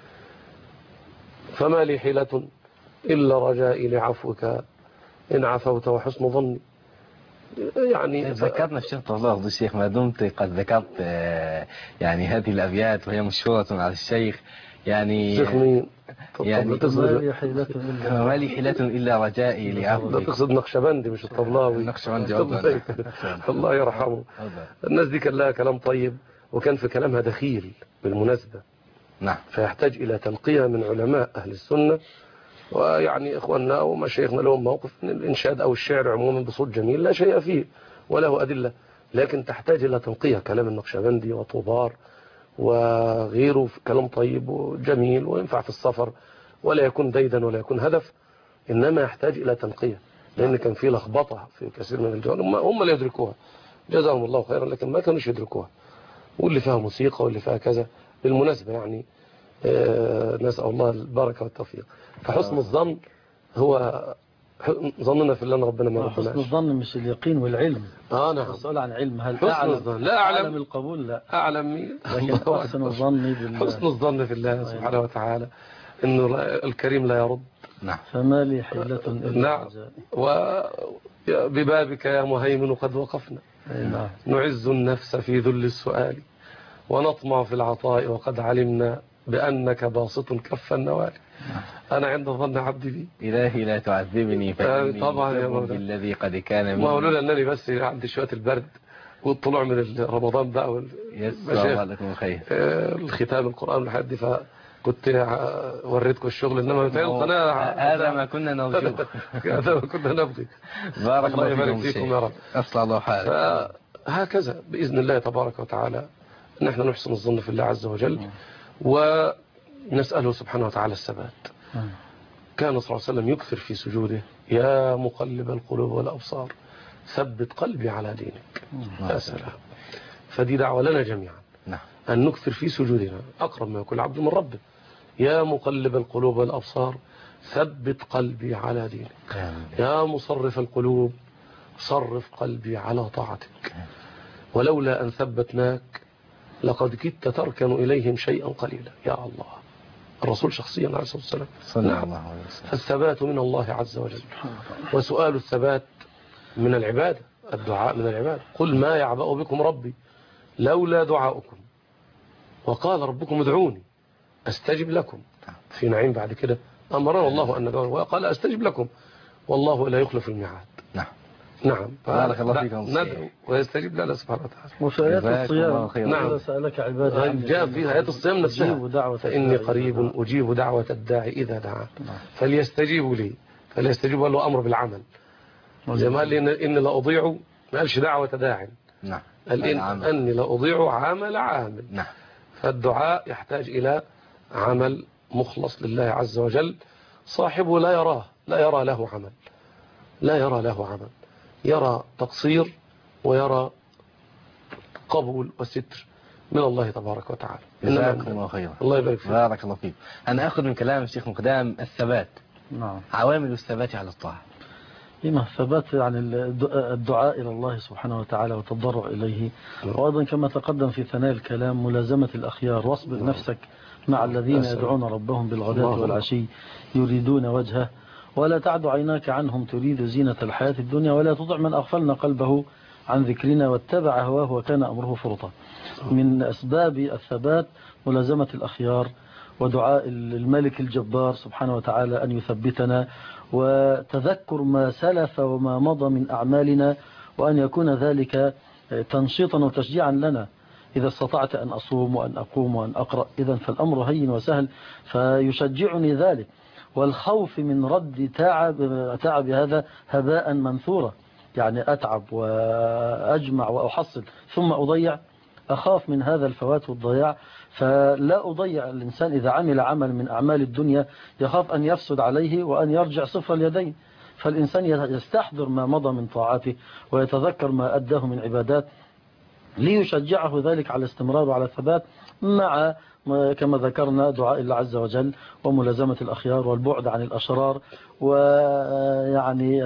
فما لي حيلة إلا رجائي لعفوك إن عفوت وحسن ظني. يعني ذكرنا الشيخ طلال الشيخ، ما دمت قد ذكرت يعني هذه الأبيات وهي مشهورة على الشيخ، يعني شيخ مين؟ يعني ما لي حيلة إلا رجائي لعفوك. ده تقصد نقشبندي مش الطبلاوي. نقشبندي الله يرحمه. الناس دي كان لها كلام طيب، وكان في كلامها دخيل بالمناسبة. نعم. فيحتاج إلى تنقية من علماء أهل السنة ويعني إخواننا ومشايخنا لهم موقف من الإنشاد أو الشعر عموما بصوت جميل لا شيء فيه وله أدلة، لكن تحتاج إلى تنقية. كلام النقشبندي وطوبار وغيره كلام طيب وجميل وينفع في السفر ولا يكون ديدا ولا يكون هدف، إنما يحتاج إلى تنقية، لأن كان في لخبطة في كثير من الجوانب هم اللي يدركوها جزاهم الله خيرا، لكن ما كانوش يدركوها. واللي فيها موسيقى واللي فيها كذا. بالمناسبة يعني آه نسأل الله البركة والتوفيق. فحسن الظن هو ظننا في الله ربنا ما ربناش. حسن الظن مش اليقين والعلم. اه نعم. مسؤول عن علم. هل حسن أعلم الظن لا أعلم. أعلم القبول لا أعلم مين. لكن حسن الظن بالله. حسن الظن في الله سبحانه وتعالى إنه الكريم لا يرد. نعم. فما لي حيلة إلا نعم. وببابك يا مهيمن قد وقفنا. نعم. نعز النفس في ذل السؤال ونطمع في العطاء وقد علمنا بأنك باسط كف النوال. أنا عند ظن عبدي بي. إلهي لا تعذبني فإني طبعا يا مولانا بالذي قد كان ما هو لولا أنني بس عندي شوية البرد والطلوع من رمضان بقى والمشايخ لكم خير الختام القرآن لحد فكنت وريتكم الشغل إنما القناة هذا ما كنا نرجوه هذا ما كنا نبغي. بارك الله يبارك فيكم يا رب. أصلى الله حالك. فهكذا بإذن الله تبارك وتعالى نحن نحسن الظن في الله عز وجل ونسأله سبحانه وتعالى الثبات. كان صلى الله عليه وسلم يكثر في سجوده يا مقلب القلوب والأبصار ثبت قلبي على دينك. يا سلام. فدي دعوة لنا جميعا أن نكثر في سجودنا أقرب ما يكون العبد من ربه. يا مقلب القلوب والأبصار ثبت قلبي على دينك. يا مصرف القلوب صرف قلبي على طاعتك. ولولا أن ثبتناك لقد كدت تركن إليهم شيئا قليلا. يا الله. الرسول شخصيا عليه الصلاة والسلام صلى الله عليه وسلم. فالثبات من الله عز وجل وسؤال الثبات من العبادة. الدعاء من العبادة. قل ما يعبأ بكم ربي لولا دعاؤكم وقال ربكم ادعوني أستجب لكم. في نعيم بعد كده أمرنا الله أن ندعوه وقال أستجب لكم والله لا يخلف الميعاد. نعم نعم. بارك الله فيكم. ندعو ويستجيب لنا سبحانه وتعالى. وفي آيات الصيام نعم. سألك عبادي جاء في آيات الصيام نفسها فإني قريب أجيب دعوة الداعي إذا دعا فليستجيبوا لي. فليستجيبوا له أمر بالعمل زي ما قال لي إن لا أضيع ما قالش دعوة داع. نعم. قال إن أني لا أضيع عمل عامل. نعم. فالدعاء يحتاج إلى عمل مخلص لله عز وجل صاحبه لا يراه لا يرى له عمل لا يرى له عمل يرى تقصير ويرى قبول وستر من الله تبارك وتعالى. جزاكم الله خيرا. الله يبارك فيك. بارك الله فيك. أنا أخذ من كلام الشيخ مقدام الثبات. نعم. عوامل الثبات على الطاعة. إما الثبات يعني الدعاء إلى الله سبحانه وتعالى والتضرع إليه. وأيضا كما تقدم في ثناء الكلام ملازمة الأخيار واصبر نفسك مع الذين يدعون ربهم بالغداة والعشي يريدون وجهه ولا تعد عيناك عنهم تريد زينة الحياة الدنيا ولا تطع من أغفلنا قلبه عن ذكرنا واتبع هواه وكان أمره فرطا. من أسباب الثبات ملازمة الأخيار ودعاء الملك الجبار سبحانه وتعالى أن يثبتنا وتذكر ما سلف وما مضى من أعمالنا وأن يكون ذلك تنشيطا وتشجيعا لنا. إذا استطعت أن أصوم وأن أقوم وأن أقرأ إذن فالأمر هين وسهل فيشجعني ذلك. والخوف من رد تعب, تعب هذا هباء منثورا يعني أتعب وأجمع وأحصل ثم أضيع. أخاف من هذا الفوات والضياع فلا أضيع. الإنسان إذا عمل عمل من أعمال الدنيا يخاف أن يفسد عليه وأن يرجع صفر اليدين. فالإنسان يستحضر ما مضى من طاعاته ويتذكر ما أداه من عبادات ليشجعه ذلك على الاستمرار وعلى الثبات مع كما ذكرنا دعاء الله عز وجل وملازمة الأخيار والبعد عن الأشرار ويعني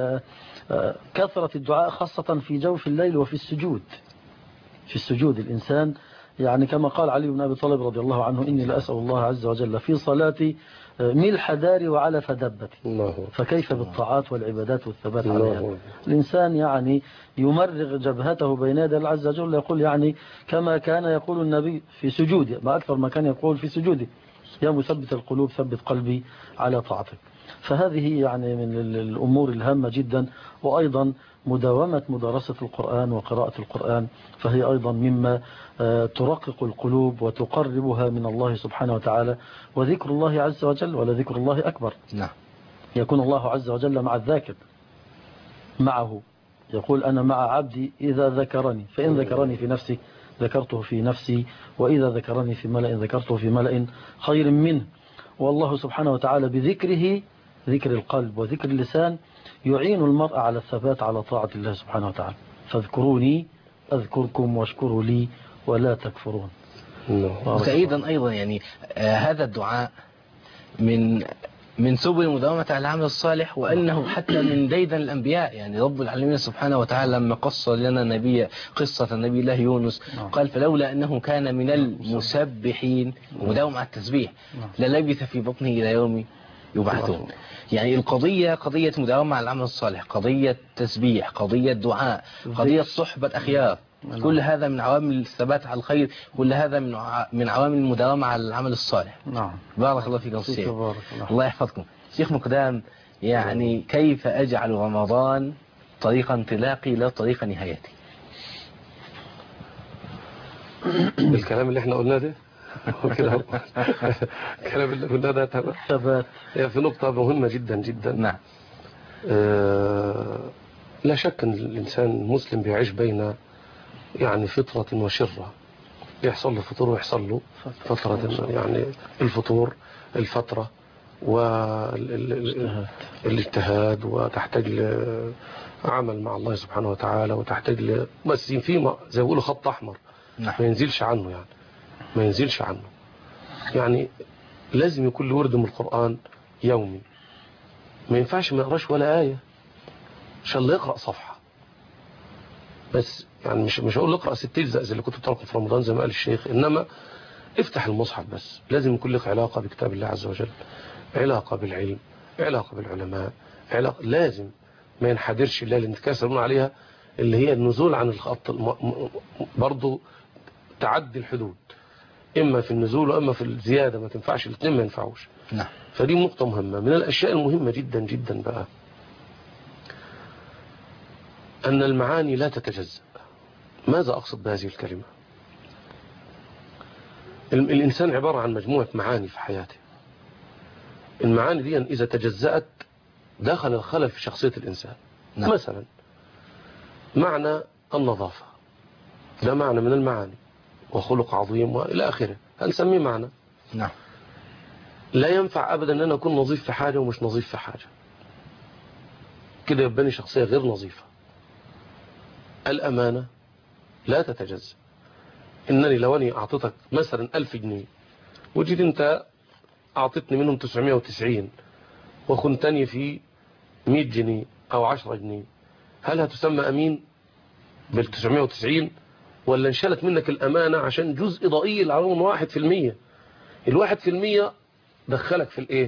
كثرة الدعاء خاصة في جوف الليل وفي السجود. في السجود الإنسان يعني كما قال علي بن أبي طالب رضي الله عنه إني لأسأل الله عز وجل في صلاتي ملح داري وعلف دبتي. فكيف بالطاعات والعبادات والثبات عليها. الإنسان يعني يمرغ جبهته بين يدي الله عز وجل يقول يعني كما كان يقول النبي في سجوده ما أكثر ما كان يقول في سجوده يا مثبت القلوب ثبت قلبي على طاعتك. فهذه يعني من الأمور الهامة جدا. وأيضا مداومة مدارسة القرآن وقراءة القرآن، فهي أيضا مما ترقق القلوب وتقربها من الله سبحانه وتعالى. وذكر الله عز وجل ولذكر الله أكبر. نعم. يكون الله عز وجل مع الذاكر معه، يقول أنا مع عبدي إذا ذكرني، فإن ذكرني في نفسي ذكرته في نفسي، وإذا ذكرني في ملأ ذكرته في ملأ خير منه. والله سبحانه وتعالى بذكره، ذكر القلب وذكر اللسان، يعين المرء على الثبات على طاعة الله سبحانه وتعالى. فاذكروني أذكركم واشكروا لي ولا تكفرون. وأيضا أيضا يعني آه هذا الدعاء من من سبل مداومة على العمل الصالح، وأنه حتى من ديدن الأنبياء. يعني رب العالمين سبحانه وتعالى لما قص لنا نبي قصة النبي الله يونس قال فلولا أنه كان من المسبحين، ومداوم على التسبيح، للبث في بطنه إلى يوم يبعثون. يعني القضية قضية مداومة على العمل الصالح، قضية تسبيح، قضية دعاء، قضية صحبة أخيار، كل هذا من عوامل الثبات على الخير، كل هذا من من عوامل المداومة على العمل الصالح. نعم. بارك الله فيكم الشيخ. الله يحفظكم. شيخ مقدام، يعني كيف أجعل رمضان طريق انطلاقي لا طريق نهايتي؟ بالكلام اللي احنا قلناه ده وكده الكلام اللي قلناه ده ثبات. هي في نقطة مهمة جدا جدا. نعم. آه لا شك ان الانسان المسلم بيعيش بين يعني فطرة وشرة، يحصل له فطور ويحصل له فترة، يعني الفطور الفترة والاجتهاد، وتحتاج لعمل مع الله سبحانه وتعالى، وتحتاج ل... بس في زي ما بيقولوا خط أحمر ما ينزلش عنه، يعني ما ينزلش عنه. يعني لازم يكون له ورد من القرآن يومي، ما ينفعش ما يقراش ولا آية، ان شاء الله يقرأ صفحة بس. يعني مش مش هقول اقرأ ست اجزاء زي اللي كنت بتقرأ في رمضان زي ما قال الشيخ، انما افتح المصحف بس. لازم يكون لك علاقة بكتاب الله عز وجل، علاقة بالعلم، علاقة بالعلماء، علاقة لازم ما ينحدرش الله اللي نتكاسر عليها، اللي هي النزول عن الخط برضو، تعدي الحدود، اما في النزول واما في الزيادة، ما تنفعش الاثنين، ما ينفعوش. نعم. فدي نقطة مهمة. من الاشياء المهمة جدا جدا بقى ان المعاني لا تتجزأ. ماذا اقصد بهذه الكلمة؟ الانسان عبارة عن مجموعة معاني في حياته. المعاني دي اذا تجزأت دخل الخلل في شخصية الانسان. نعم. مثلا معنى النظافة، ده معنى من المعاني وخلق عظيم والى اخره، هنسميه معنى. نعم. لا ينفع ابدا ان انا اكون نظيف في حاجة ومش نظيف في حاجة، كده يبقى شخصية غير نظيفة. الامانة لا تتجزأ. انني لو اني اعطيتك مثلا ألف جنيه وجيت انت اعطيتني منهم تسعمائة وتسعين وخنتني في مئة جنيه او عشرة جنيه، هل هتسمى امين بال تسعمائة وتسعين، ولا انشلت منك الامانة عشان جزء ضئيل على واحد في المية؟ الواحد في المية دخلك في الايه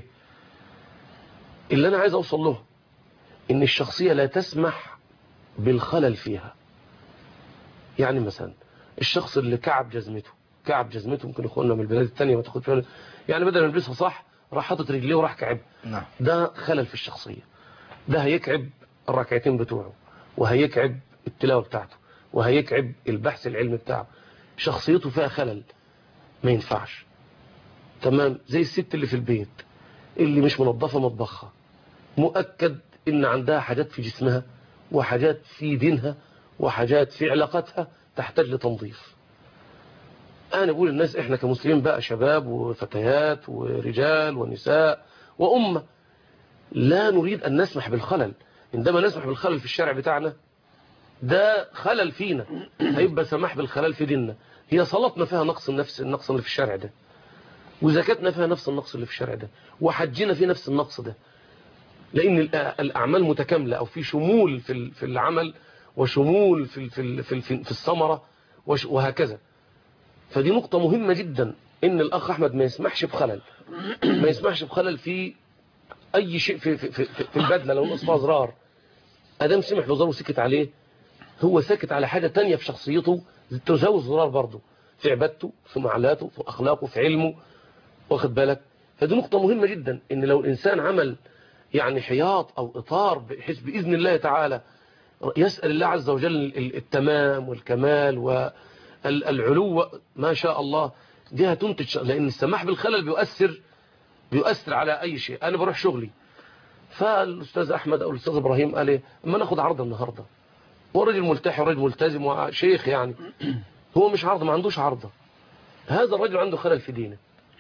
اللي انا عايز اوصل له، ان الشخصية لا تسمح بالخلل فيها. يعني مثلا الشخص اللي كعب جزمته كعب جزمته ممكن اخواننا من البلاد التانية ما تاخدش بالك، يعني بدل ما يلبسها صح راح حاطط رجليه وراح كعب. نعم. ده خلل في الشخصية، ده هيكعب الركعتين بتوعه، وهيكعب التلاوة بتاعته، وهيكعب البحث العلمي بتاعه. شخصيته فيها خلل، ما ينفعش. تمام. زي الست اللي في البيت اللي مش منظفة مطبخها، مؤكد ان عندها حاجات في جسمها وحاجات في دينها وحاجات في علاقتها تحتاج لتنظيف. انا بقول الناس احنا كمسلمين بقى، شباب وفتيات ورجال ونساء وامة، لا نريد ان نسمح بالخلل. عندما نسمح بالخلل في الشارع بتاعنا ده خلل فينا، هيبقى سماح بالخلل في ديننا. هي صلاتنا فيها نقص، نفس النقص اللي في الشارع ده، وزكاتنا فيها نفس النقص اللي في الشارع ده، وحجنا فيه نفس النقص ده، لان الاعمال متكاملة، او في شمول في في العمل وشمول في في في في الثمرة وهكذا. فدي نقطة مهمة جدا، ان الاخ احمد ما يسمحش بخلل، ما يسمحش بخلل في اي شيء في في في, في البدلة. لو نقص فيها زرار، ادام سمح بزرار وسكت عليه، هو ساكت على حاجة تانية في شخصيته تزوز زرار برضه، في عبادته، في معاملاته، في اخلاقه، في علمه، واخد بالك. فدي نقطة مهمة جدا، ان لو الانسان عمل يعني حياط او اطار بحيث باذن الله تعالى يسأل الله عز وجل التمام والكمال والعلو ما شاء الله، دي هتنتج، لأن السماح بالخلل بيؤثر بيؤثر على أي شيء. أنا بروح شغلي، فالأستاذ أحمد أو الأستاذ إبراهيم قال لي أما ناخد عرض النهاردة، هو راجل ملتحي وراجل ملتزم وشيخ يعني، هو مش عرض، ما عندوش عرضة، هذا الرجل عنده خلل في دينه.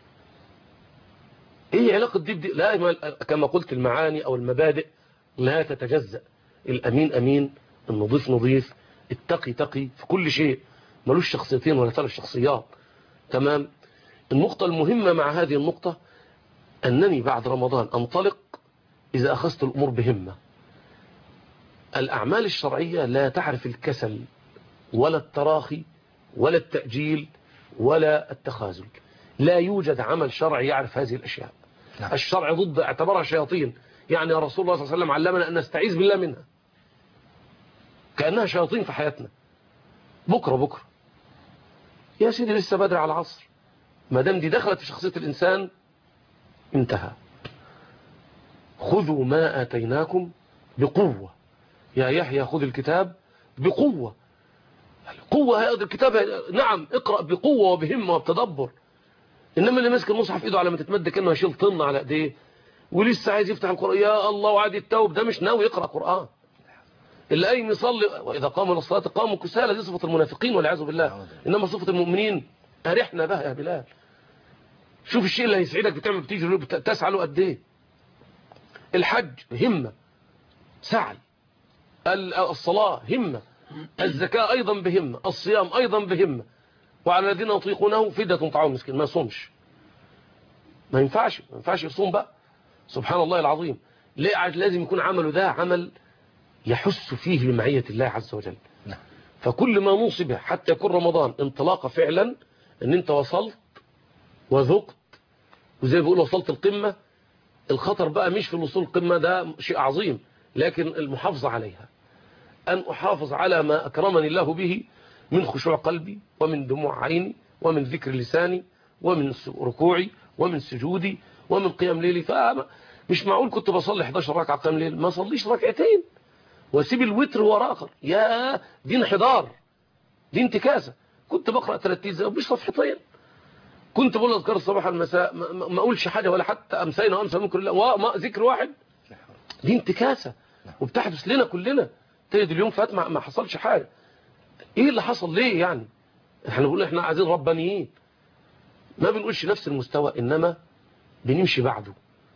ايه علاقة دي بدي؟ لا، كما قلت المعاني او المبادئ لا تتجزأ. الامين امين، النظيف نظيف، التقي تقي في كل شيء، ملوش شخصيتين ولا ثلاث شخصيات. تمام. النقطة المهمة مع هذه النقطة أنني بعد رمضان أنطلق إذا أخذت الأمور بهمة. الأعمال الشرعية لا تعرف الكسل ولا التراخي ولا التأجيل ولا التخاذل. لا يوجد عمل شرعي يعرف هذه الأشياء. نعم. الشرع ضد اعتبرها شياطين، يعني يا رسول الله صلى الله عليه وسلم علمنا أن نستعيذ بالله منها، كأنها شياطين في حياتنا. بكرة بكرة يا سيدي، لسه بدري على العصر، ما دام دي دخلت في شخصية الإنسان انتهى. خذوا ما آتيناكم بقوة، يا يحيى خذ الكتاب بقوة. قوة هذا الكتاب، نعم اقرأ بقوة وبهمة وبتدبر. إنما اللي ماسك المصحف في إيده على ما تتمد كأنه يشيل طن على إيديه ولسه عايز يفتح القرآن، يا الله وعاد التوب، ده مش ناوي يقرأ قرآن. اللي قايم يصلي وإذا قاموا للصلاة قاموا كسالى، دي صفة المنافقين والعياذ بالله. إنما صفة المؤمنين أرحنا بها يا بلال. شوف الشيء اللي هيسعدك بتعمل، بتيجي تسعى له قد إيه. الحج همة سعي، الصلاة همة، الزكاة أيضا بهمة، الصيام أيضا بهمة. وعلى الذين يطيقونه فدية طعام مسكين، ما يصومش، ما ينفعش ما ينفعش يصوم بقى. سبحان الله العظيم. ليه؟ لازم يكون عمله ده عمل يحس فيه بمعية الله عز وجل. نعم. فكل ما نوصي به حتى يكون رمضان انطلاقة فعلا، ان انت وصلت وذقت، وزي بيقول وصلت القمة. الخطر بقى مش في الوصول القمة، ده شيء عظيم، لكن المحافظة عليها، أن أحافظ على ما أكرمني الله به من خشوع قلبي ومن دموع عيني ومن ذكر لساني ومن ركوعي ومن سجودي ومن قيام ليلي. فمش معقول كنت بصلي حداشر ركعة قيام ليل ما صليش ركعتين واسيب الوتر وراخر، يا دي انحدار، دي انتكاسة. كنت بقرأ ثلاث اجزاء ومش صفحتين، كنت بقول اذكار الصباح والمساء ما اقولش حاجة ولا حتى امسينا وامسى من كل الله ذكر واحد. دي انتكاسة وبتحدث لنا كلنا. تجد اليوم فات ما حصلش حاجة. ايه اللي حصل ليه يعني؟ احنا بنقول احنا عايزين ربانيين، ما بنقولش نفس المستوى، انما بنمشي بعده.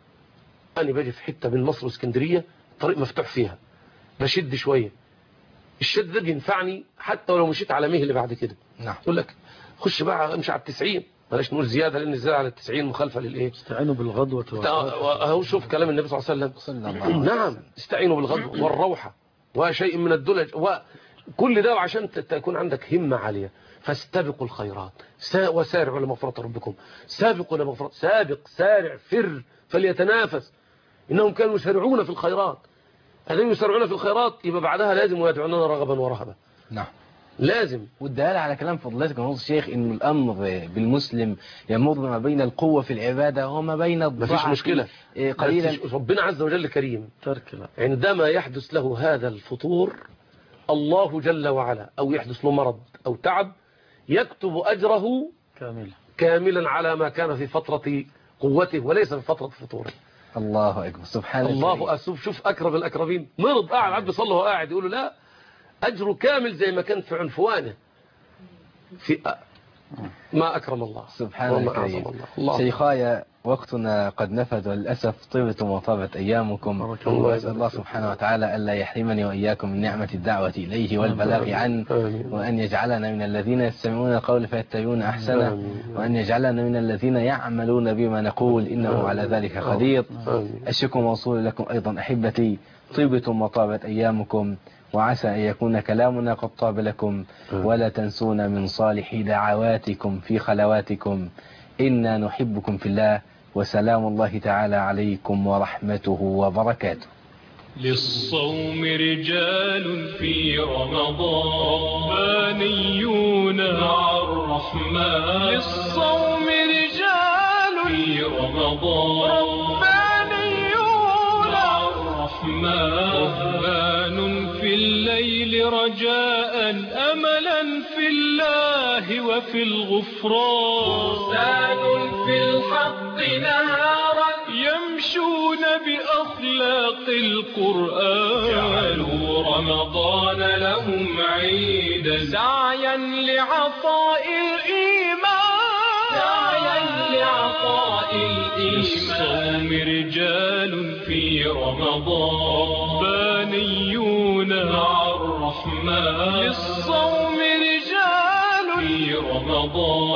انا باجي في حتة بين مصر واسكندرية طريق مفتوح فيها، بشد شوية، الشد ده بينفعني حتى ولو مشيت على مهل بعد كده. نعم. يقول لك خش بقى امشي على التسعين، بلاش نقول زيادة لان الزيادة على التسعين مخالفة للايه؟ استعينوا بالغدوة اهو. شوف كلام النبي صلى الله عليه وسلم. نعم، استعينوا بالغدوة والروحة وشيء من الدلج، وكل ده عشان تكون عندك همة عالية. فاستبقوا الخيرات وسارعوا لمغفرة ربكم، سابقوا لمغفرة، سابق سارع فر فليتنافس إنهم كانوا يسارعون في الخيرات. الذين يسارعون في الخيرات يبقى بعدها لازم ويدعوننا رغبا ورهبا. نعم لازم. والدلالة على كلام فضلاتك يا الشيخ إن الأمر بالمسلم يمر ما بين القوة في العبادة وما بين الضعف. مفيش مشكلة قليلا. ربنا عز وجل كريم، عندما يحدث له هذا الفطور الله جل وعلا أو يحدث له مرض أو تعب يكتب أجره كاملا كاملا على ما كان في فترة قوته وليس في فترة فطوره. الله أكبر. سبحان الله. الله أسوف. شوف أكرم الأكرمين مرض قاعد عبد صلى وهو قاعد يقولوا لا أجره كامل زي ما كان في عنفوانه في ما أكرم الله. سبحان الله. الله. شيخايا وقتنا قد نفذ وللأسف، طيبتم وطابت أيامكم، وأسأل الله سبحانه وتعالى ألا يحرمني وإياكم من نعمة الدعوة إليه والبلاغ عنه، وأن يجعلنا من الذين يستمعون القول فيتبعون أحسنه، وأن يجعلنا من الذين يعملون بما نقول إنه على ذلك قدير. الشكر موصول لكم أيضا أحبتي، طيبتم وطابت أيامكم، وعسى أن يكون كلامنا قد طاب لكم، ولا تنسونا من صالح دعواتكم في خلواتكم. إنا نحبكم في الله، وسلام الله تعالى عليكم ورحمته وبركاته. للصوم رجال في رمضان ربانيون مع الرحمن. للصوم رجال في رمضان ربانيون مع الرحمن. رهبان في الليل الله وفي الغفران، فرسان في الحق نهارا يمشون بأخلاق القرآن، جعلوا رمضان لهم عيدا سعيا لعطاء الإيمان، سعيا لعطاء الإيمان. للصوم رجال في رمضان ربانيون مع الرحمن، للصوم رجال في رمضان